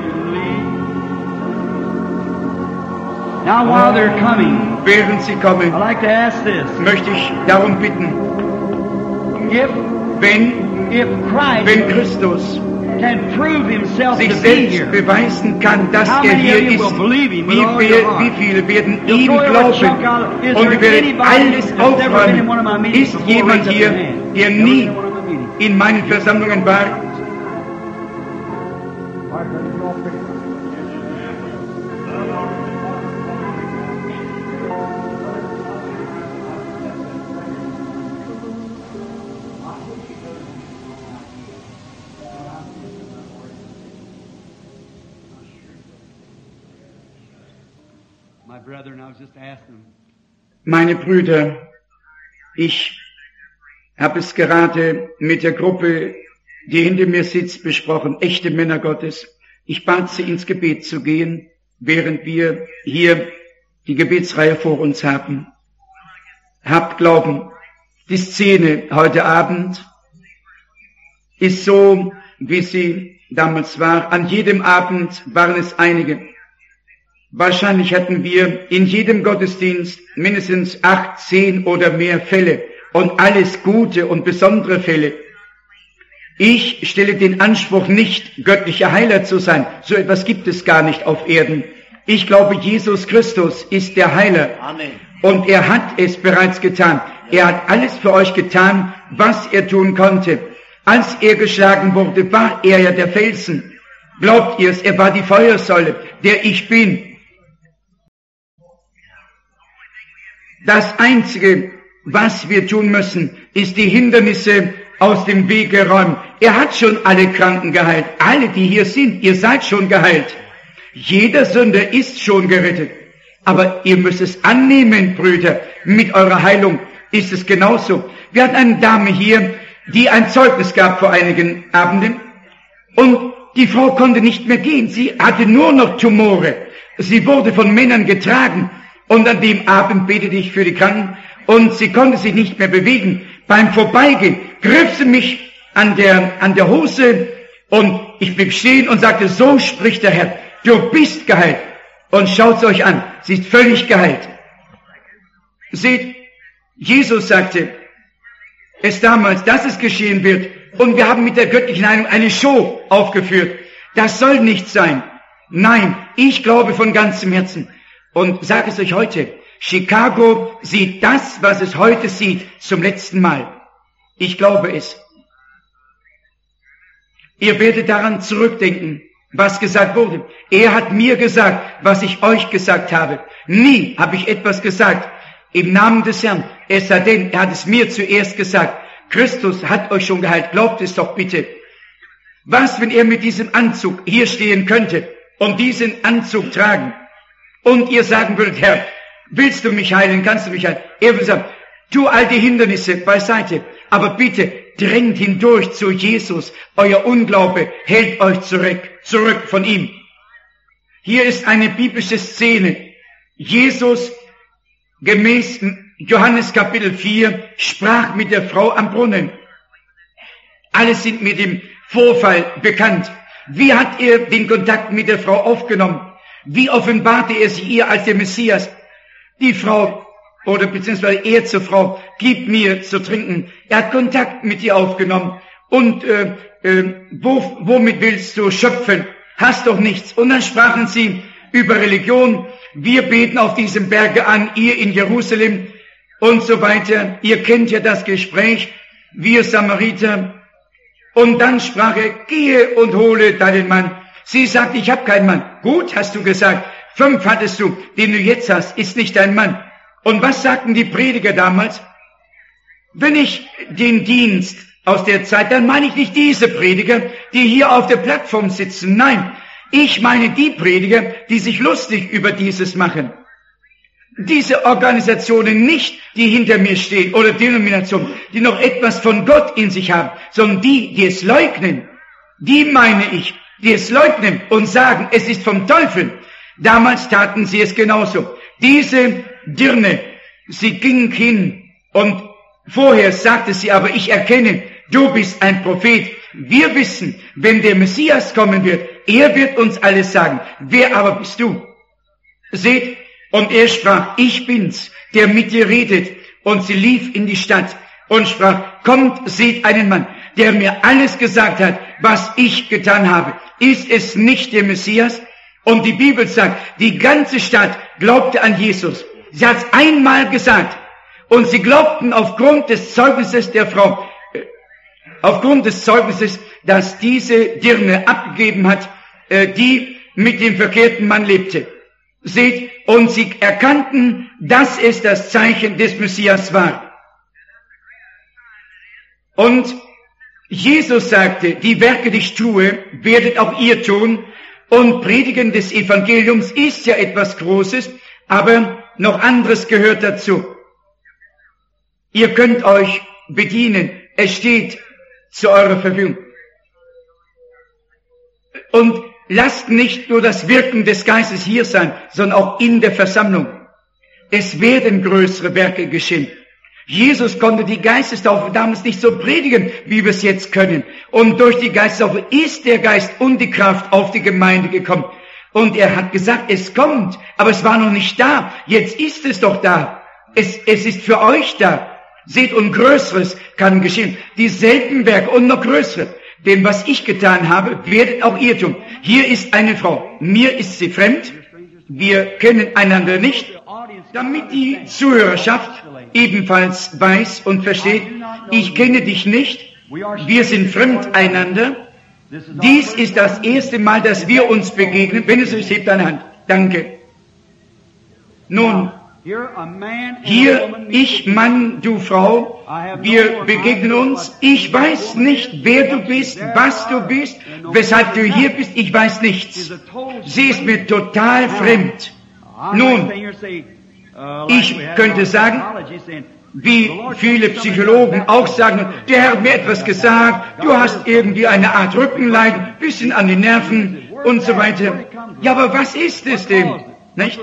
Now while they're coming, Während sie I'd kommen, like to ask this. möchte ich darum bitten, If, wenn, if Christ wenn Christus can prove himself sich to be selbst here, beweisen kann, dass how er many hier of you ist, will believe him with wie, all wir, your heart? wie viele werden You'll ihm throw your glauben chunk out. Is und there wir werden anybody alles that's never been in one of my aufräumen. meetings Ist before? jemand Raise up hier, your hand. der Never nie been in one of my meetings. in meinen Versammlungen war? My brethren, I was just asking them. Meine Brüder, ich habe es gerade mit der Gruppe, die hinter mir sitzt, besprochen, echte Männer Gottes. Ich bat sie, ins Gebet zu gehen, während wir hier die Gebetsreihe vor uns haben. Habt Glauben. Die Szene heute Abend ist so, wie sie damals war. An jedem Abend waren es einige. Wahrscheinlich hatten wir in jedem Gottesdienst mindestens acht, zehn oder mehr Fälle und alles gute und besondere Fälle. Ich stelle den Anspruch nicht, göttlicher Heiler zu sein. So etwas gibt es gar nicht auf Erden. Ich glaube, Jesus Christus ist der Heiler. Amen. Und er hat es bereits getan. Er hat alles für euch getan, was er tun konnte. Als er geschlagen wurde, war er ja der Felsen. Glaubt ihr es? Er war die Feuersäule, der ich bin. Das Einzige, was wir tun müssen, ist die Hindernisse aus dem Wege räumen. Er hat schon alle Kranken geheilt. Alle, die hier sind, ihr seid schon geheilt. Jeder Sünder ist schon gerettet. Aber ihr müsst es annehmen, Brüder. Mit eurer Heilung ist es genauso. Wir hatten eine Dame hier, die ein Zeugnis gab vor einigen Abenden. Und die Frau konnte nicht mehr gehen. Sie hatte nur noch Tumore. Sie wurde von Männern getragen. Und an dem Abend betete ich für die Kranken und sie konnte sich nicht mehr bewegen. Beim Vorbeigehen griff sie mich an der, an der Hose und ich blieb stehen und sagte, so spricht der Herr, du bist geheilt. Und schaut euch an, sie ist völlig geheilt. Seht, Jesus sagte es damals, dass es geschehen wird und wir haben mit der göttlichen Heilung eine Show aufgeführt. Das soll nicht sein. Nein, ich glaube von ganzem Herzen. Und sage es euch heute, Chicago sieht das, was es heute sieht, zum letzten Mal. Ich glaube es. Ihr werdet daran zurückdenken, was gesagt wurde. Er hat mir gesagt, was ich euch gesagt habe. Nie habe ich etwas gesagt im Namen des Herrn. Es sei denn, er hat es mir zuerst gesagt. Christus hat euch schon geheilt. Glaubt es doch bitte. Was, wenn er mit diesem Anzug hier stehen könnte und diesen Anzug tragen? Und ihr sagen würdet, Herr, willst du mich heilen, kannst du mich heilen? Er würde sagen, tu all die Hindernisse beiseite, aber bitte drängt hindurch zu Jesus. Euer Unglaube hält euch zurück, zurück von ihm. Hier ist eine biblische Szene. Jesus, gemäß Johannes Kapitel vier, sprach mit der Frau am Brunnen. Alle sind mit dem Vorfall bekannt. Wie hat er den Kontakt mit der Frau aufgenommen? Wie offenbarte er sich ihr als der Messias? Die Frau, oder beziehungsweise er zur Frau, gib mir zu trinken. Er hat Kontakt mit ihr aufgenommen. Und äh, äh, wo, womit willst du schöpfen? Hast doch nichts. Und dann sprachen sie über Religion. Wir beten auf diesem Berge an, ihr in Jerusalem und so weiter. Ihr kennt ja das Gespräch, wir Samariter. Und dann sprach er, gehe und hole deinen Mann. Sie sagt, ich habe keinen Mann. Gut, hast du gesagt. Fünf hattest du, den du jetzt hast, ist nicht dein Mann. Und was sagten die Prediger damals? Wenn ich den Dienst aus der Zeit, dann meine ich nicht diese Prediger, die hier auf der Plattform sitzen. Nein, ich meine die Prediger, die sich lustig über dieses machen. Diese Organisationen nicht, die hinter mir stehen, oder Denominationen, die noch etwas von Gott in sich haben, sondern die, die es leugnen. Die meine ich, die es leugnen und sagen, es ist vom Teufel. Damals taten sie es genauso. Diese Dirne, sie ging hin und vorher sagte sie aber, ich erkenne du bist ein Prophet. Wir wissen, wenn der Messias kommen wird, er wird uns alles sagen. Wer aber bist du? Seht, und er sprach, ich bin's, der mit dir redet. Und sie lief in die Stadt und sprach, kommt, seht einen Mann, der mir alles gesagt hat, was ich getan habe. Ist es nicht der Messias? Und die Bibel sagt, die ganze Stadt glaubte an Jesus. Sie hat es einmal gesagt. Und sie glaubten aufgrund des Zeugnisses der Frau, äh, aufgrund des Zeugnisses, dass diese Dirne abgegeben hat, äh, die mit dem verkehrten Mann lebte. Seht, und sie erkannten, dass es das Zeichen des Messias war. Und Jesus sagte, die Werke, die ich tue, werdet auch ihr tun. Und Predigen des Evangeliums ist ja etwas Großes, aber noch anderes gehört dazu. Ihr könnt euch bedienen, es steht zu eurer Verfügung. Und lasst nicht nur das Wirken des Geistes hier sein, sondern auch in der Versammlung. Es werden größere Werke geschehen. Jesus konnte die Geistestaufe damals nicht so predigen, wie wir es jetzt können. Und durch die Geistestaufe ist der Geist und die Kraft auf die Gemeinde gekommen. Und er hat gesagt, es kommt, aber es war noch nicht da. Jetzt ist es doch da. Es, es ist für euch da. Seht, und Größeres kann geschehen. Dieselben Werke und noch größere. Denn was ich getan habe, werdet auch ihr tun. Hier ist eine Frau. Mir ist sie fremd. Wir kennen einander nicht. Damit die Zuhörerschaft ebenfalls weiß und versteht, ich kenne dich nicht. Wir sind fremd einander. Dies ist das erste Mal, dass wir uns begegnen. Wenn es ist, hebt deine Hand. Danke. Nun, hier, ich, Mann, du Frau, wir begegnen uns. Ich weiß nicht, wer du bist, was du bist, weshalb du hier bist. Ich weiß nichts. Sie ist mir total fremd. Nun, ich könnte sagen, wie viele Psychologen auch sagen, der Herr hat mir etwas gesagt, du hast irgendwie eine Art Rückenleiden, bisschen an den Nerven und so weiter. Ja, aber was ist es denn? Nicht?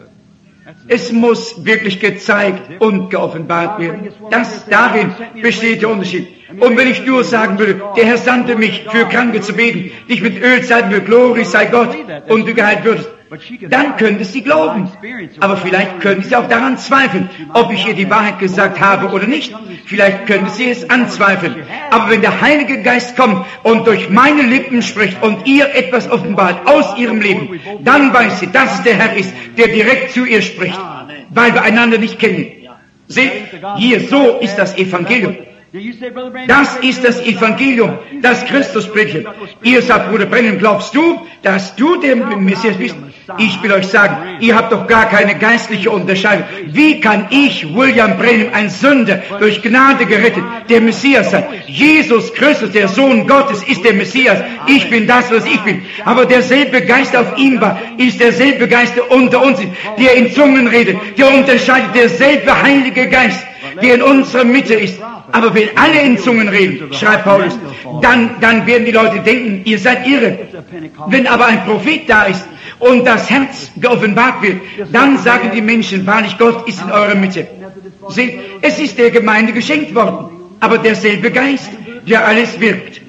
Es muss wirklich gezeigt und geoffenbart werden. Das, darin besteht der Unterschied. Und wenn ich nur sagen würde, der Herr sandte mich für Kranke zu beten, dich mit Öl salben würde, Glory sei Gott, und du geheilt würdest, dann könntest sie glauben. Aber vielleicht könnte sie auch daran zweifeln, ob ich ihr die Wahrheit gesagt habe oder nicht. Vielleicht könnte sie es anzweifeln. Aber wenn der Heilige Geist kommt und durch meine Lippen spricht und ihr etwas offenbart aus ihrem Leben, dann weiß sie, dass es der Herr ist, der direkt zu ihr spricht, weil wir einander nicht kennen. Seht, hier, so ist das Evangelium. Das ist das Evangelium, das Christus predigt. Ihr sagt, Bruder Brennan, glaubst du, dass du der Messias bist? Ich will euch sagen, ihr habt doch gar keine geistliche Unterscheidung. Wie kann ich, William Brennan, ein Sünder, durch Gnade gerettet, der Messias sein? Jesus Christus, der Sohn Gottes, ist der Messias. Ich bin das, was ich bin. Aber derselbe Geist auf ihm war, ist derselbe Geist, der unter uns ist, der in Zungen redet, der unterscheidet, derselbe Heilige Geist, der in unserer Mitte ist. Aber wenn alle in Zungen reden, schreibt Paulus, dann, dann werden die Leute denken, ihr seid irre. Wenn aber ein Prophet da ist und das Herz geoffenbart wird, dann sagen die Menschen, wahrlich, Gott ist in eurer Mitte. Seht, es ist der Gemeinde geschenkt worden, aber derselbe Geist, der alles wirkt.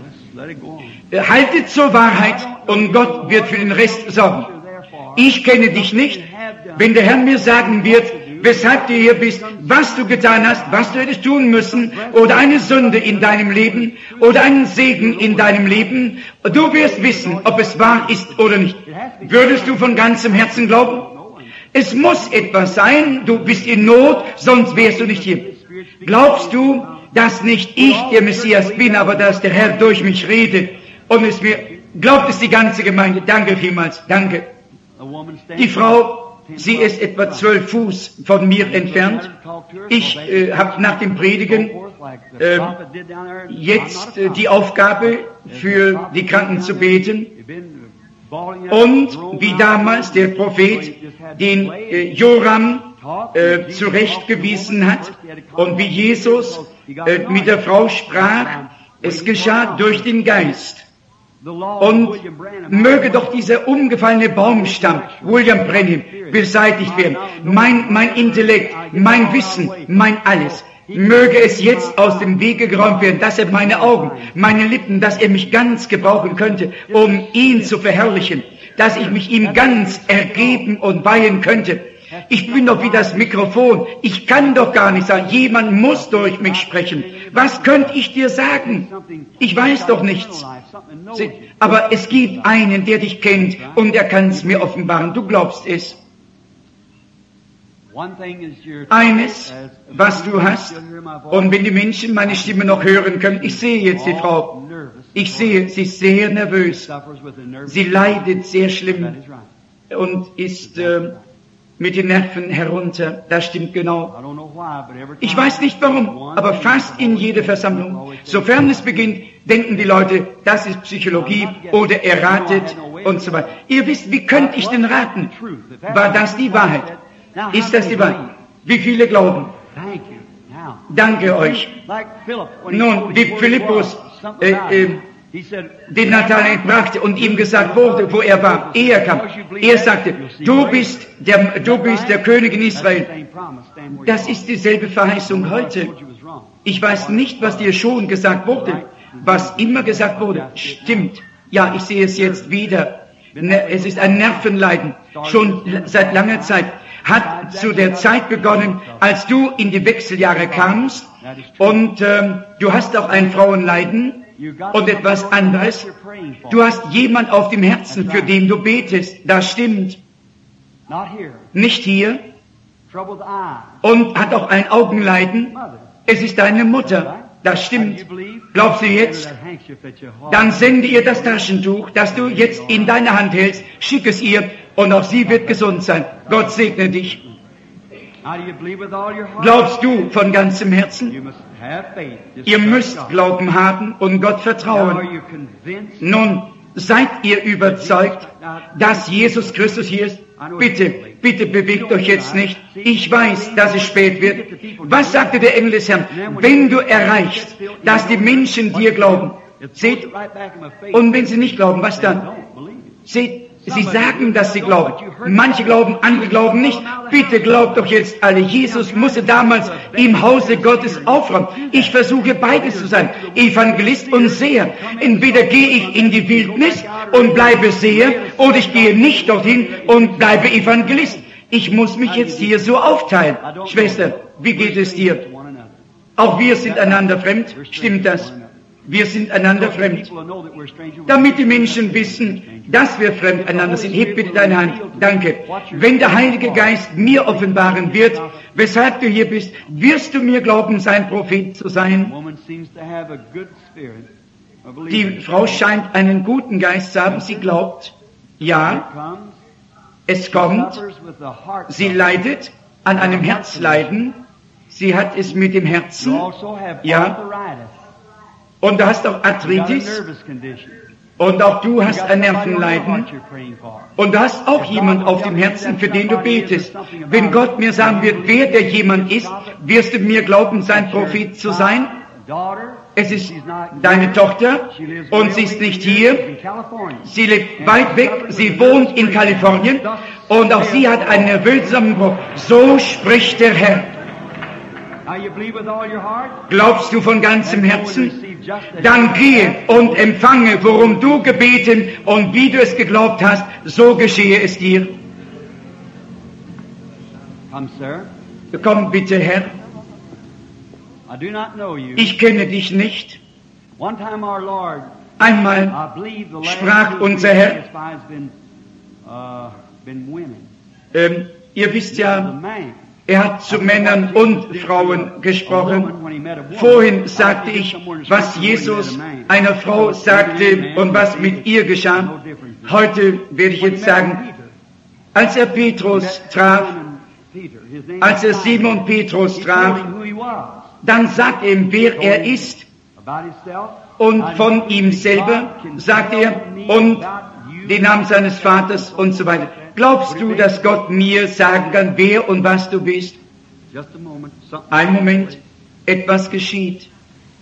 Haltet zur Wahrheit und Gott wird für den Rest sorgen. Ich kenne dich nicht. Wenn der Herr mir sagen wird, weshalb du hier bist, was du getan hast, was du hättest tun müssen, oder eine Sünde in deinem Leben, oder einen Segen in deinem Leben, du wirst wissen, ob es wahr ist oder nicht. Würdest du von ganzem Herzen glauben? Es muss etwas sein, du bist in Not, sonst wärst du nicht hier. Glaubst du, dass nicht ich der Messias bin, aber dass der Herr durch mich redet, und es mir, glaubt es die ganze Gemeinde? Danke vielmals, danke. Die Frau, sie ist etwa zwölf Fuß von mir entfernt. Ich äh, habe nach dem Predigen äh, jetzt äh, die Aufgabe, für die Kranken zu beten. Und wie damals der Prophet den äh, Joram äh, zurechtgewiesen hat und wie Jesus äh, mit der Frau sprach, es geschah durch den Geist. Und möge doch dieser umgefallene Baumstamm, William Brennan, beseitigt werden. Mein, mein Intellekt, mein Wissen, mein alles. Möge es jetzt aus dem Wege geräumt werden, dass er meine Augen, meine Lippen, dass er mich ganz gebrauchen könnte, um ihn zu verherrlichen, dass ich mich ihm ganz ergeben und weihen könnte. Ich bin doch wie das Mikrofon. Ich kann doch gar nicht sagen. Jemand muss durch mich sprechen. Was könnte ich dir sagen? Ich weiß doch nichts. Aber es gibt einen, der dich kennt und er kann es mir offenbaren. Du glaubst es. Eines, was du hast, und wenn die Menschen meine Stimme noch hören können, ich sehe jetzt die Frau, ich sehe, sie ist sehr nervös. Sie leidet sehr schlimm und ist äh, mit den Nerven herunter. Das stimmt genau. Ich weiß nicht warum, aber fast in jeder Versammlung, sofern es beginnt, denken die Leute, das ist Psychologie oder er ratet und so weiter. Ihr wisst, wie könnte ich denn raten? War das die Wahrheit? Ist das die Wahrheit? Wie viele glauben? Danke euch. Nun, wie Philippus äh, äh, den Nathanael brachte und ihm gesagt wurde, wo er war, ehe er kam. Er sagte, du bist der, du bist der König in Israel. Das ist dieselbe Verheißung heute. Ich weiß nicht, was dir schon gesagt wurde. Was immer gesagt wurde, stimmt. Ja, ich sehe es jetzt wieder. Es ist ein Nervenleiden. Schon seit langer Zeit. Hat zu der Zeit begonnen, als du in die Wechseljahre kamst und ähm, du hast auch ein Frauenleiden und etwas anderes. Du hast jemand auf dem Herzen, für den du betest. Das stimmt. Nicht hier. Und hat auch ein Augenleiden. Es ist deine Mutter. Das stimmt. Glaubst du jetzt? Dann sende ihr das Taschentuch, das du jetzt in deiner Hand hältst, schick es ihr und auch sie wird gesund sein. Gott segne dich. Glaubst du von ganzem Herzen? Ihr müsst Glauben haben und Gott vertrauen. Nun, seid ihr überzeugt, dass Jesus Christus hier ist? Bitte, bitte bewegt euch jetzt nicht. Ich weiß, dass es spät wird. Was sagte der Engel des Herrn? Wenn du erreichst, dass die Menschen dir glauben, seht, und wenn sie nicht glauben, was dann? Seht, sie sagen, dass sie glauben. Manche glauben, andere glauben nicht. Bitte glaubt doch jetzt alle. Jesus musste damals im Hause Gottes aufräumen. Ich versuche beides zu sein. Evangelist und Seher. Entweder gehe ich in die Wildnis und bleibe Seher oder ich gehe nicht dorthin und bleibe Evangelist. Ich muss mich jetzt hier so aufteilen. Schwester, wie geht es dir? Auch wir sind einander fremd. Stimmt das? Wir sind einander fremd. Damit die Menschen wissen, dass wir fremd einander sind. Heb bitte deine Hand. Danke. Wenn der Heilige Geist mir offenbaren wird, weshalb du hier bist, wirst du mir glauben, sein Prophet zu sein. Die Frau scheint einen guten Geist zu haben. Sie glaubt, ja, es kommt. Sie leidet an einem Herzleiden. Sie hat es mit dem Herzen. Ja. Und du hast auch Arthritis. Und auch du hast ein Nervenleiden. Und du hast auch jemand auf dem Herzen, für den du betest. Wenn Gott mir sagen wird, wer der jemand ist, wirst du mir glauben, sein Prophet zu sein? Es ist deine Tochter und sie ist nicht hier. Sie lebt weit weg. Sie wohnt in Kalifornien. Und auch sie hat einen nervösen Bruch. So spricht der Herr. Glaubst du von ganzem Herzen? Dann gehe und empfange, worum du gebeten und wie du es geglaubt hast, so geschehe es dir. Komm bitte, Herr. Ich kenne dich nicht. Einmal sprach unser Herr, ähm, ihr wisst ja, er hat zu Männern und Frauen gesprochen. Vorhin sagte ich, was Jesus einer Frau sagte und was mit ihr geschah. Heute werde ich jetzt sagen, als er Petrus traf, als er Simon Petrus traf, dann sagt er ihm, wer er ist. Und von ihm selber sagt er, und den Namen seines Vaters und so weiter. Glaubst du, dass Gott mir sagen kann, wer und was du bist? Ein Moment, etwas geschieht.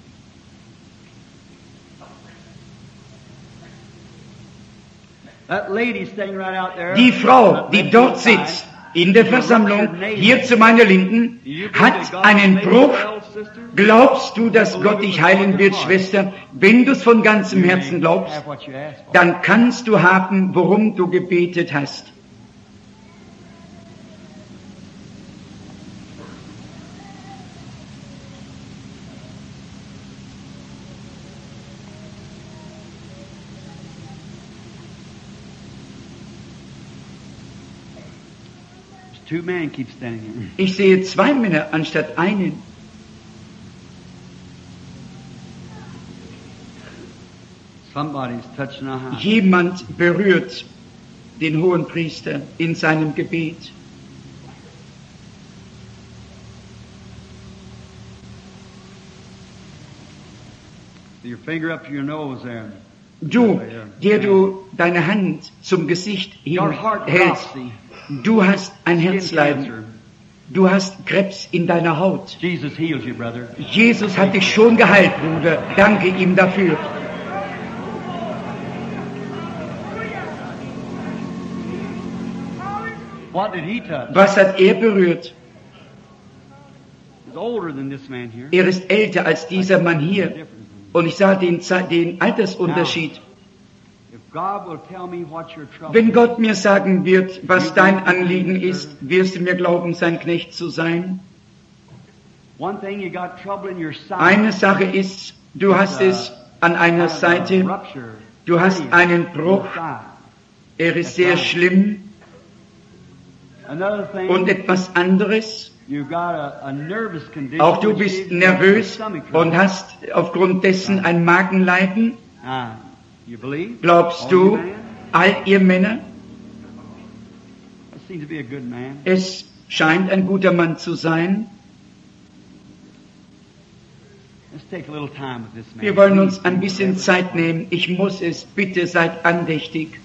Die Frau, die dort sitzt, in der Versammlung, hier zu meiner Linken, hat einen Bruch sister? Glaubst du, dass Gott dich heilen wird, Schwester? Wenn du es von ganzem Herzen glaubst, Have what you asked for. dann kannst du haben, worum du gebetet hast. Two men keep standing here. Ich sehe zwei Männer anstatt einen. Somebody's touching a house. Jemand berührt den Hohenpriester in seinem Gebet. Your finger up to your nose there. Du, der du deine Hand zum Gesicht Your heart hinhältst, dropsy. du hast ein Skin Herzleiden. cancer. Du hast Krebs in deiner Haut. Jesus heals you, brother. Jesus hat dich schon geheilt, Bruder. Danke ihm dafür. What did he touch? Was hat er berührt? He's older than this man here. Er ist älter als dieser Mann hier. Und ich sah den, Ze- den Altersunterschied. If God will tell me what your trouble Wenn Gott mir sagen wird, was dein Anliegen ist, wirst du mir glauben, sein Knecht zu sein? One thing, you got trouble in your side. Eine Sache ist, du hast es an einer Seite, Rupture. du hast einen Bruch, Side. er ist sehr schlimm. Another thing, Und etwas anderes, you got a, a nervous condition. auch du which bist is nervös stomach trouble. und hast aufgrund dessen ein Magenleiden. Ah, you believe? Glaubst All du, you men? all ihr Männer, That seems to be a good man. es scheint ein guter Mann zu sein. Let's take a little time with this man. Wir wollen uns Please, ein bisschen Zeit nehmen. Ich muss es. Bitte seid andächtig.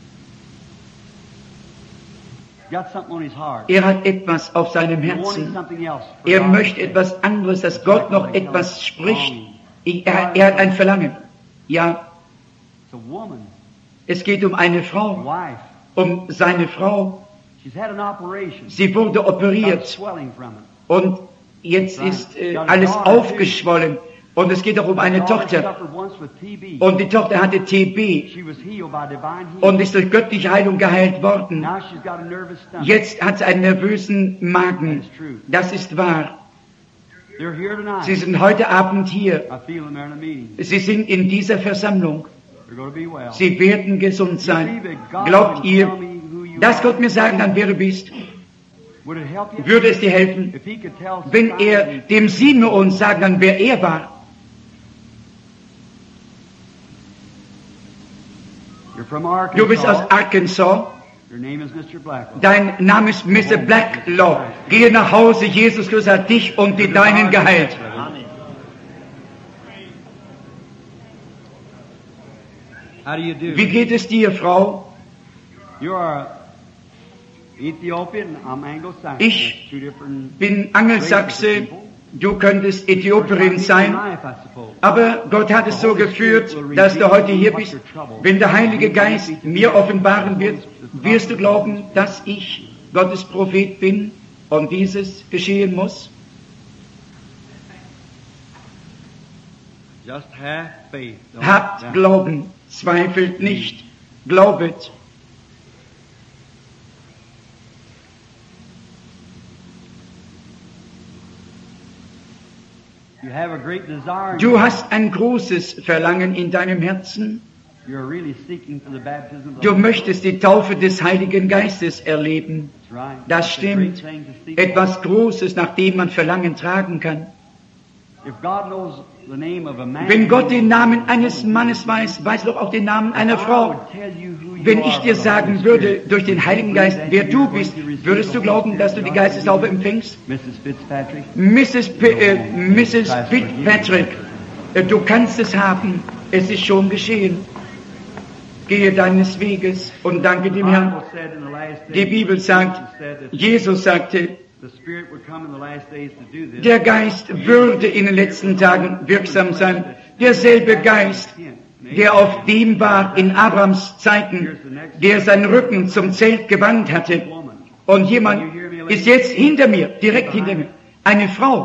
Got something on his heart. Er hat etwas auf seinem He wanted Herzen. something else. for Er God möchte to say. etwas anderes, dass Gott noch etwas spricht. Er, er hat ein Verlangen. Ja, It's a woman, es geht um eine a Frau, wife. um seine Frau. She's had an operation. Sie wurde Got operiert swelling from it. und jetzt ist äh, alles aufgeschwollen. Und es geht auch um eine Daughter Tochter. suffered once with T B. Und die Tochter hatte T B She was healed by divine healing. und ist durch göttliche Heilung geheilt worden. Now she's got a nervous stomach. Jetzt hat sie einen nervösen Magen. Das ist wahr. They're here tonight. Sie sind heute Abend hier. I feel them there in a meeting. Sie sind in dieser Versammlung. They're going to be well. Sie werden gesund sein. Glaubt ihr, dass Gott mir sagen kann, wer du bist? Would it help you? Würde es dir helfen, If he could tell wenn er society, dem Simeon sagen kann, wer er war? you're from Arkansas. Du bist aus Arkansas. Your name is Mister Blackwell. Dein Name ist Mister Blacklaw. Gehe nach Hause. Jesus Christus hat dich und die Deinen geheilt. How do you do? Wie geht es dir, Frau? You are Ethiopian. I'm Anglo-Saxon. Ich Two different Bin Angelsachse. Du könntest Äthiopierin sein. Aber Gott hat es so geführt, dass du heute hier bist. Wenn der Heilige Geist mir offenbaren wird, wirst du glauben, dass ich Gottes Prophet bin und dieses geschehen muss. Just have faith. Don't Habt doubt. Glauben, zweifelt nicht, glaubet. You have a great desire. in Du your hast ein großes Verlangen in deinem Herzen. heart. You're really seeking for the baptism of the Du Holy möchtest die Taufe des Heiligen Geistes erleben. Ghost. Right. Das It's a great stimmt. thing to seek. Etwas Großes, nach dem man Verlangen tragen kann. If God knows the name of a man, Wenn Gott den Namen eines Mannes weiß, weiß er doch auch den Namen einer if I Frau. would tell you who you Wenn are ich dir by the sagen Holy würde, Spirit, durch den Heiligen Geist, wer du bist, würdest du glauben, dass du die Geistestaufe empfängst? Missus Fitzpatrick? Misses P äh, Misses Fitzpatrick, äh, du kannst es haben. Es ist schon geschehen. Gehe deines Weges und danke dem Herrn. Bible said in the last days, Die Bibel sagt, Jesus said that Jesus sagte, the Spirit would come in the last days to do this. der Geist würde in den letzten Tagen wirksam sein. Derselbe Geist, der auf dem war in Abrahams Zeiten, der seinen Rücken zum Zelt gewandt hatte. Und jemand ist jetzt hinter mir, direkt hinter mir. Eine Frau.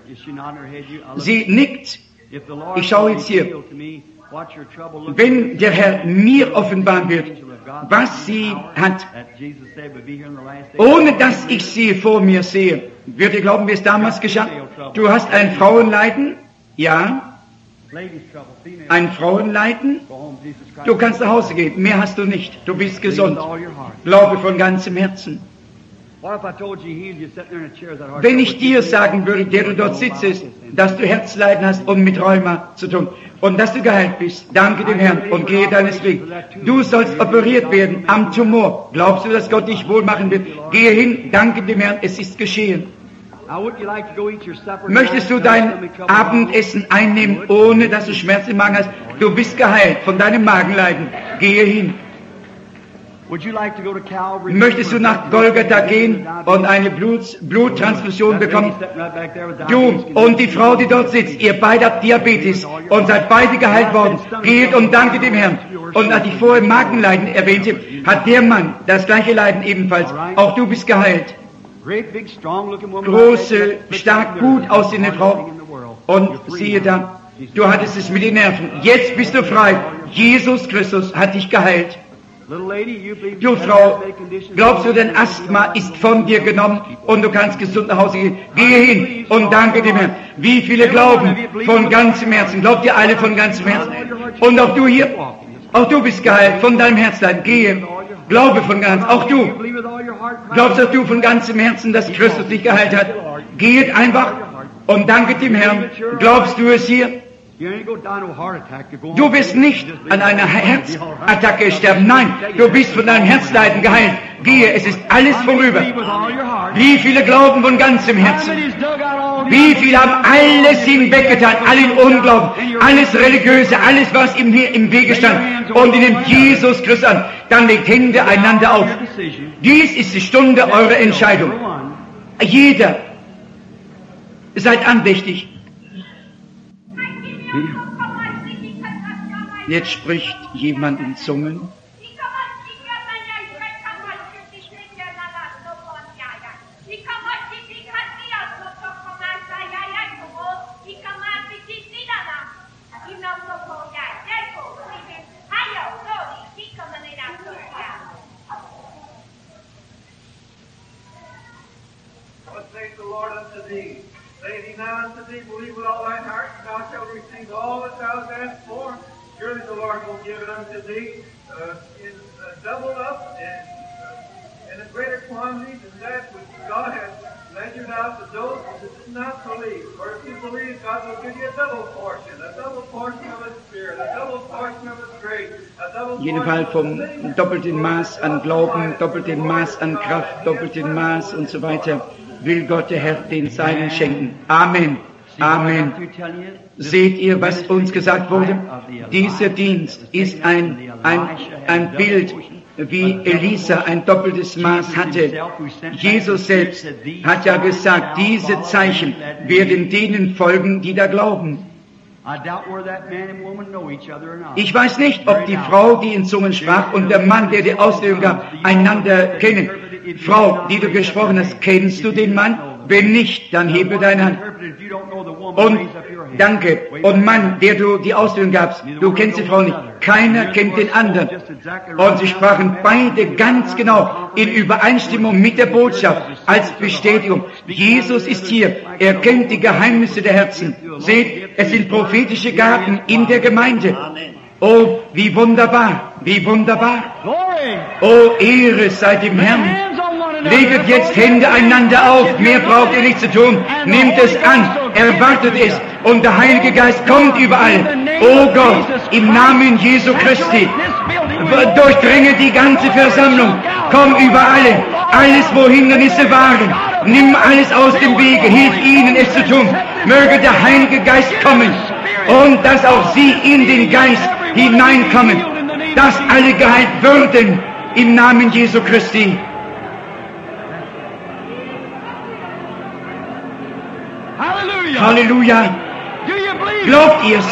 Is she nodding her head? You- I look- Sie nickt. If the Lord Ich schaue will jetzt hier. reveal to me what your trouble looks Wenn like, der Herr mir offenbaren wird, angel of God, was sie hat, that Jesus said would be here in the last days. ohne dass ich sie vor mir sehe, wird ihr glauben, wie es damals geschah? Du hast ein Frauenleiden? Ja, Ladies' trouble, female ein Frauenleiden? go home, Jesus Christ. Du kannst nach Hause gehen, mehr hast du nicht. Du bist Believe gesund. with all your heart. Glaube von ganzem Herzen. What if I told you he healed you sitting there in a chair that heart Wenn trouble? ich dir sagen würde, der du dort sitzt, dass du Herzleiden hast und mit Rheuma zu tun und dass du geheilt bist, danke dem Herrn und gehe deines Wegs. Du sollst operiert werden am Tumor. Glaubst du, dass Gott dich wohl machen wird? Gehe hin, danke dem Herrn, es ist geschehen. Now, wouldn't you like to go eat your supper Möchtest du tonight? dein Abendessen einnehmen, ohne dass du Schmerzen im Magen hast? Du bist geheilt von deinem Magenleiden. Gehe hin. Would you like to go to Calvary? Möchtest du nach Golgatha gehen und eine Blut, Bluttransfusion bekommen? Du und die Frau, die dort sitzt, ihr beide habt Diabetes und seid beide geheilt worden. Geht und danke dem Herrn. Und als ich vorher Magenleiden erwähnte, hat der Mann das gleiche Leiden ebenfalls. Auch du bist geheilt. Große, stark, gut aussehende Frau. Und siehe da, du hattest es mit den Nerven. Jetzt bist du frei. Jesus Christus hat dich geheilt. Du Frau, glaubst du, dein Asthma ist von dir genommen und du kannst gesund nach Hause gehen? Gehe hin und danke dem Herrn. Wie viele glauben von ganzem Herzen? Glaubt ihr alle von ganzem Herzen? Und auch du hier, auch du bist geheilt von deinem Herzleiden. Gehe, glaube von ganz, auch du. Glaubst auch du von ganzem Herzen, dass Christus dich geheilt hat? Geht einfach und danke dem Herrn. Glaubst du es hier? Du wirst nicht an einer Herzattacke sterben. Nein, du bist von deinem Herzleiden geheilt. Gehe, es ist alles vorüber. Wie viele glauben von ganzem Herzen? Wie viele haben alles hinweggetan, allen Unglauben, alles Religiöse, alles, was ihm hier im Wege stand, und ihr nimmt Jesus Christus an. Dann legt Hände einander auf. Dies ist die Stunde eurer Entscheidung. Jeder, seid andächtig. Jetzt spricht jemand in Zungen. The Lord unto thee. Say thee now unto thee, believe with all thine heart, and thou shalt receive all that thou hast asked for. Surely the Lord will give it unto thee uh, in uh, doubled up and uh, in a greater quantity than that which God has measured out to those that do not believe. For if you believe, God will give you a double portion, a double portion of His Spirit, a double portion of His grace, a double Jeden Fall vom doppelten Maß an Glauben, doppelten Maß an Kraft, doppelten Maß und so weiter. Will Gott der Herr den Seinen schenken. Amen. Amen. Seht ihr, was uns gesagt wurde? Dieser Dienst ist ein, ein, ein Bild, wie Elisa ein doppeltes Maß hatte. Jesus selbst hat ja gesagt, diese Zeichen werden denen folgen, die da glauben. Ich weiß nicht, ob die Frau, die in Zungen sprach, und der Mann, der die Auslegung gab, einander kennen. Frau, die du gesprochen hast, kennst du den Mann? Wenn nicht, dann hebe deine Hand. Und danke. Und Mann, der du die Auslegung gabst, du kennst die Frau nicht. Keiner kennt den anderen. Und sie sprachen beide ganz genau in Übereinstimmung mit der Botschaft als Bestätigung. Jesus ist hier. Er kennt die Geheimnisse der Herzen. Seht, es sind prophetische Gaben in der Gemeinde. Oh, wie wunderbar, wie wunderbar. Oh, Ehre sei dem Herrn. Leget jetzt Hände einander auf, mehr braucht ihr nicht zu tun. Nehmt es an, erwartet es und der Heilige Geist kommt überall. Oh Gott, im Namen Jesu Christi, durchdringe die ganze Versammlung, komm über alle, alles wo Hindernisse waren, nimm alles aus dem Wege, hilf ihnen es zu tun. Möge der Heilige Geist kommen und dass auch sie in den Geist hineinkommen, dass alle geheilt würden im Namen Jesu Christi. Halleluja. Glaubt ihr's?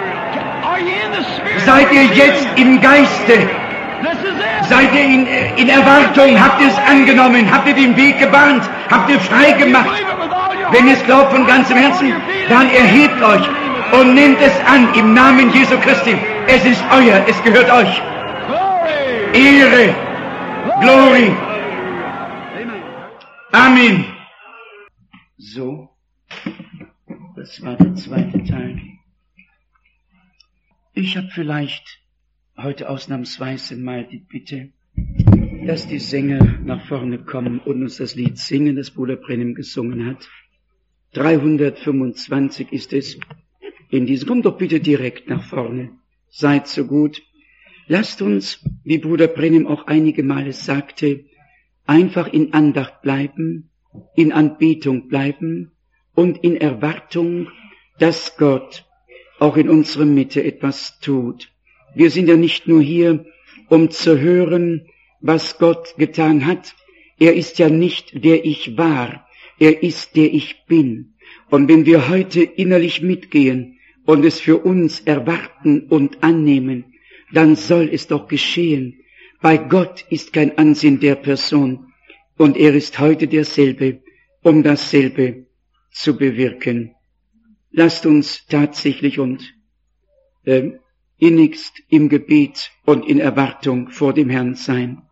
Seid ihr jetzt im Geiste? Seid ihr in, in Erwartung? Habt ihr es angenommen? Habt ihr den Weg gebahnt? Habt ihr frei gemacht? Wenn ihr es glaubt von ganzem Herzen, dann erhebt euch und nehmt es an im Namen Jesu Christi. Es ist euer, es gehört euch. Ehre, Glory. Amen. So, das war der zweite Teil. Ich habe vielleicht heute ausnahmsweise mal die Bitte, dass die Sänger nach vorne kommen und uns das Lied singen, das Bruder Brennim gesungen hat. dreihundertfünfundzwanzig ist es in diesem. Kommt doch bitte direkt nach vorne. Seid so gut. Lasst uns, wie Bruder Brennim auch einige Male sagte, einfach in Andacht bleiben, in Anbetung bleiben und in Erwartung, dass Gott auch in unserer Mitte etwas tut. Wir sind ja nicht nur hier, um zu hören, was Gott getan hat. Er ist ja nicht der ich war, er ist der ich bin. Und wenn wir heute innerlich mitgehen und es für uns erwarten und annehmen, dann soll es doch geschehen. Bei Gott ist kein Ansehen der Person und er ist heute derselbe, um dasselbe zu bewirken. Lasst uns tatsächlich und äh, innigst im Gebet und in Erwartung vor dem Herrn sein.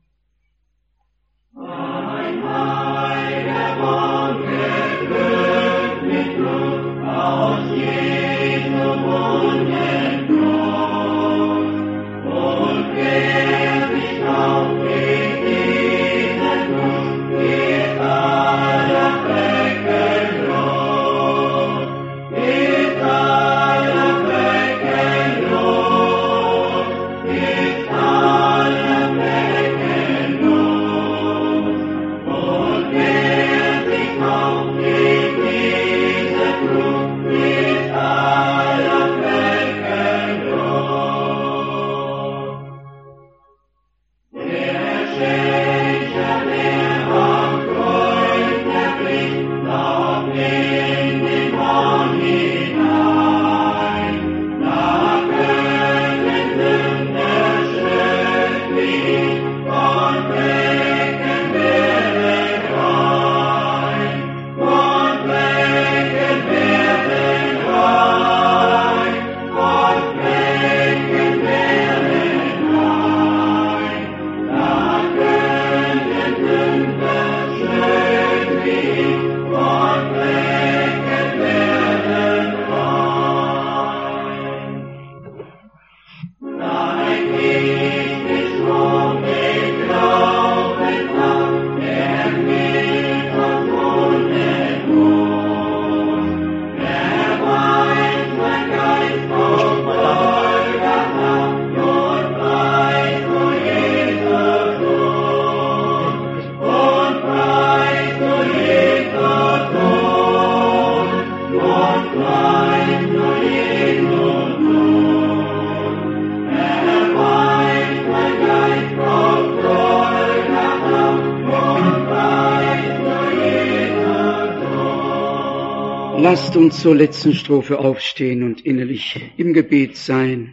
Lasst uns zur letzten Strophe aufstehen und innerlich im Gebet sein.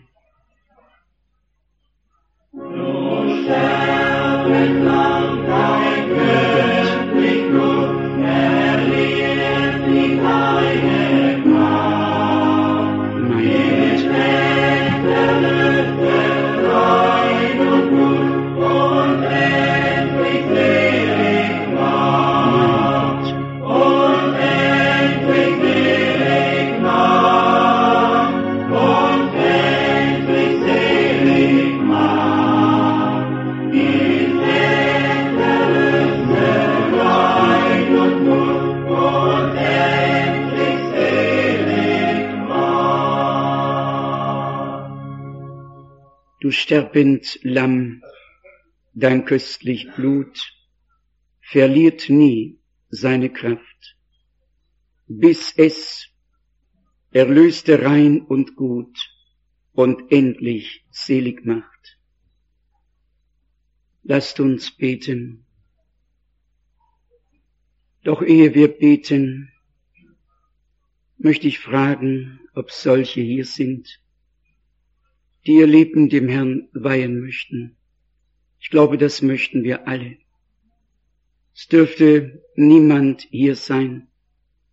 Du sterbend Lamm, dein köstlich Blut verliert nie seine Kraft, bis es erlöste rein und gut und endlich selig macht. Lasst uns beten. Doch ehe wir beten, möchte ich fragen, ob solche hier sind, die ihr Leben dem Herrn weihen möchten. Ich glaube, das möchten wir alle. Es dürfte niemand hier sein,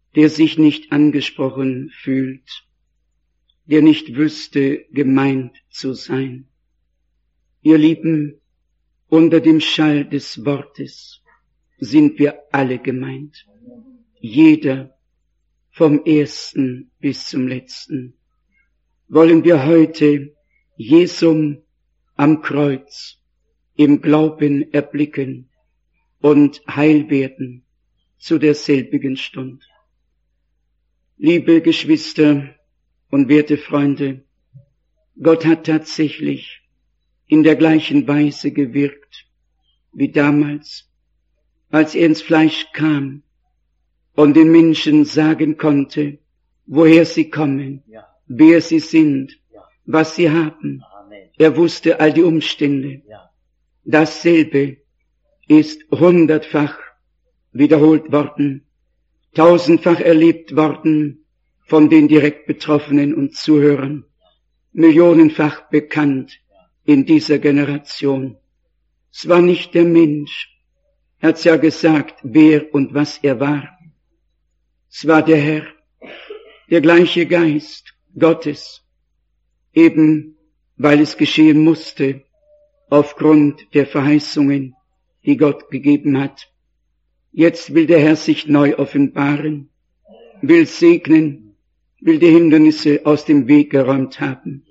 der sich nicht angesprochen fühlt, der nicht wüsste, gemeint zu sein. Ihr Lieben, unter dem Schall des Wortes sind wir alle gemeint. Jeder, vom ersten bis zum letzten. Wollen wir heute Jesum am Kreuz im Glauben erblicken und heil werden zu derselbigen Stund. Liebe Geschwister und werte Freunde, Gott hat tatsächlich in der gleichen Weise gewirkt wie damals, als er ins Fleisch kam und den Menschen sagen konnte, woher sie kommen, ja. wer sie sind, ja. was sie haben. Amen. Er wusste all die Umstände. Ja. Dasselbe ist hundertfach wiederholt worden, tausendfach erlebt worden von den direkt Betroffenen und Zuhörern, millionenfach bekannt in dieser Generation. Es war nicht der Mensch, er hat's ja gesagt, wer und was er war. Es war der Herr, der gleiche Geist Gottes, eben weil es geschehen musste, aufgrund der Verheißungen, die Gott gegeben hat. Jetzt will der Herr sich neu offenbaren, will segnen, will die Hindernisse aus dem Weg geräumt haben.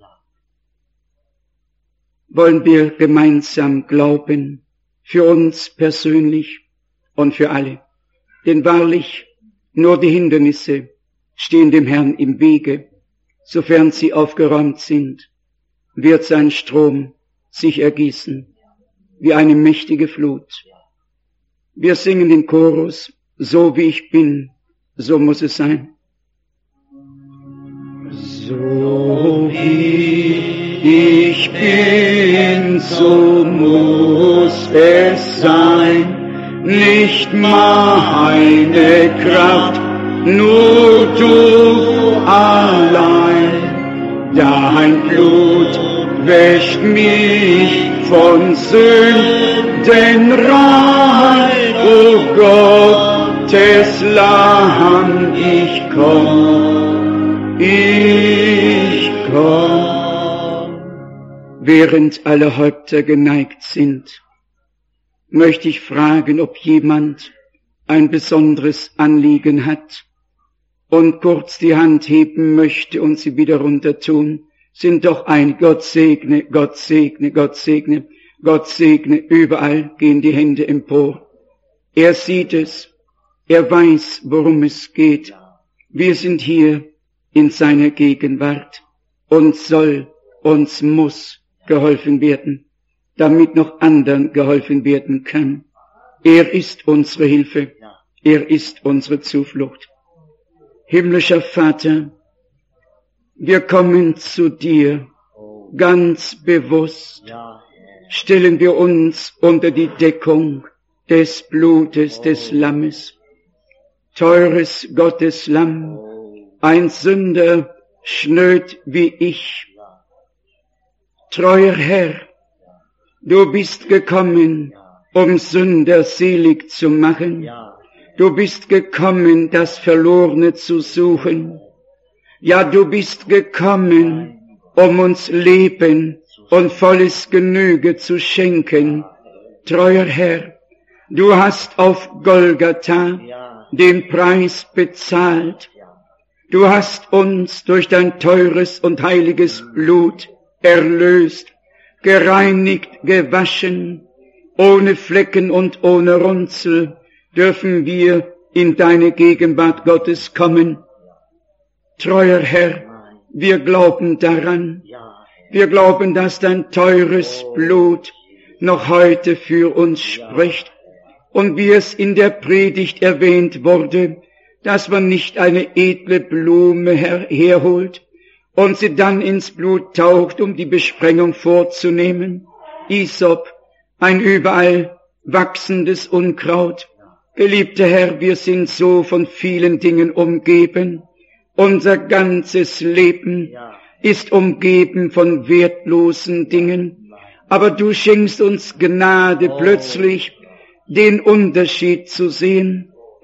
Wollen wir gemeinsam glauben, für uns persönlich und für alle. Denn wahrlich, nur die Hindernisse stehen dem Herrn im Wege. Sofern sie aufgeräumt sind, wird sein Strom sich ergießen, wie eine mächtige Flut. Wir singen den Chorus, so wie ich bin, so muss es sein. So wie ich bin, so muss es sein, nicht meine Kraft, nur du allein. Dein Blut wäscht mich von Sünden rein, o Gottes Lamm, ich komm, ich komm. Während alle Häupter geneigt sind, möchte ich fragen, ob jemand ein besonderes Anliegen hat und kurz die Hand heben möchte und sie wieder runter tun. Sind doch ein Gott segne, Gott segne, Gott segne, Gott segne, überall gehen die Hände empor. Er sieht es, er weiß, worum es geht. Wir sind hier in seiner Gegenwart. Uns soll, uns muss geholfen werden, damit noch anderen geholfen werden kann. Er ist unsere Hilfe, er ist unsere Zuflucht. Himmlischer Vater, wir kommen zu dir ganz bewusst, stellen wir uns unter die Deckung des Blutes des Lammes. Teures Gottes Lamm, ein Sünder, schnöd wie ich. Treuer Herr, du bist gekommen, um Sünder selig zu machen. Du bist gekommen, das Verlorene zu suchen. Ja, du bist gekommen, um uns Leben und volles Genüge zu schenken. Treuer Herr, du hast auf Golgatha den Preis bezahlt. Du hast uns durch dein teures und heiliges Blut erlöst, gereinigt, gewaschen. Ohne Flecken und ohne Runzel dürfen wir in deine Gegenwart Gottes kommen. Treuer Herr, wir glauben daran. Wir glauben, dass dein teures Blut noch heute für uns spricht. Und wie es in der Predigt erwähnt wurde, dass man nicht eine edle Blume her- herholt und sie dann ins Blut taucht, um die Besprengung vorzunehmen. Isop, ein überall wachsendes Unkraut. Geliebter Herr, wir sind so von vielen Dingen umgeben. Unser ganzes Leben ist umgeben von wertlosen Dingen. Aber du schenkst uns Gnade, plötzlich den Unterschied zu sehen.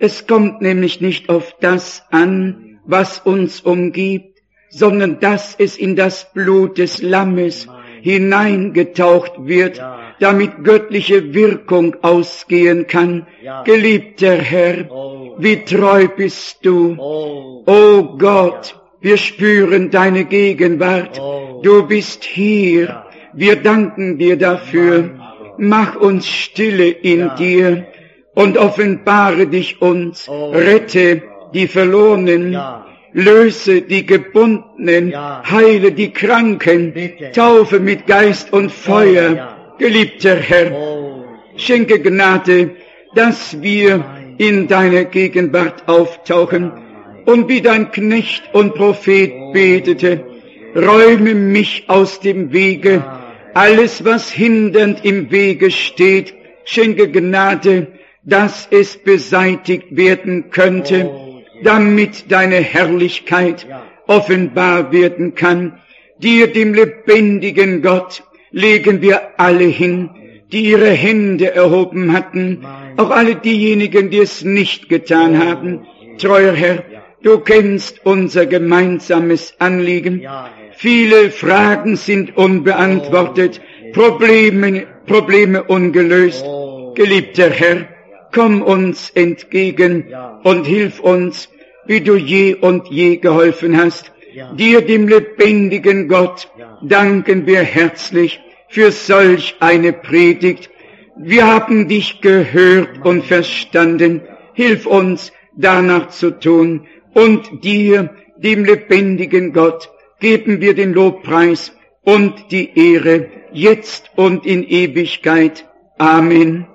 Es kommt nämlich nicht auf das an, was uns umgibt, sondern dass es in das Blut des Lammes hineingetaucht wird, damit göttliche Wirkung ausgehen kann. Geliebter Herr, wie treu bist du. O Gott, wir spüren deine Gegenwart. Du bist hier. Wir danken dir dafür. Mach uns stille in dir und offenbare dich uns. Rette die Verlorenen. Löse die Gebundenen, heile die Kranken, taufe mit Geist und Feuer. Geliebter Herr, schenke Gnade, dass wir in deiner Gegenwart auftauchen und wie dein Knecht und Prophet betete, räume mich aus dem Wege, alles was hindernd im Wege steht, schenke Gnade, dass es beseitigt werden könnte, damit deine Herrlichkeit offenbar werden kann. Dir, dem lebendigen Gott, legen wir alle hin, die ihre Hände erhoben hatten, auch alle diejenigen, die es nicht getan haben. Treuer Herr, du kennst unser gemeinsames Anliegen. Viele Fragen sind unbeantwortet, Probleme, Probleme ungelöst. Geliebter Herr, komm uns entgegen und hilf uns, wie du je und je geholfen hast. Dir, dem lebendigen Gott, danken wir herzlich für solch eine Predigt. Wir haben dich gehört und verstanden. Hilf uns, danach zu tun. Und dir, dem lebendigen Gott, geben wir den Lobpreis und die Ehre, jetzt und in Ewigkeit. Amen.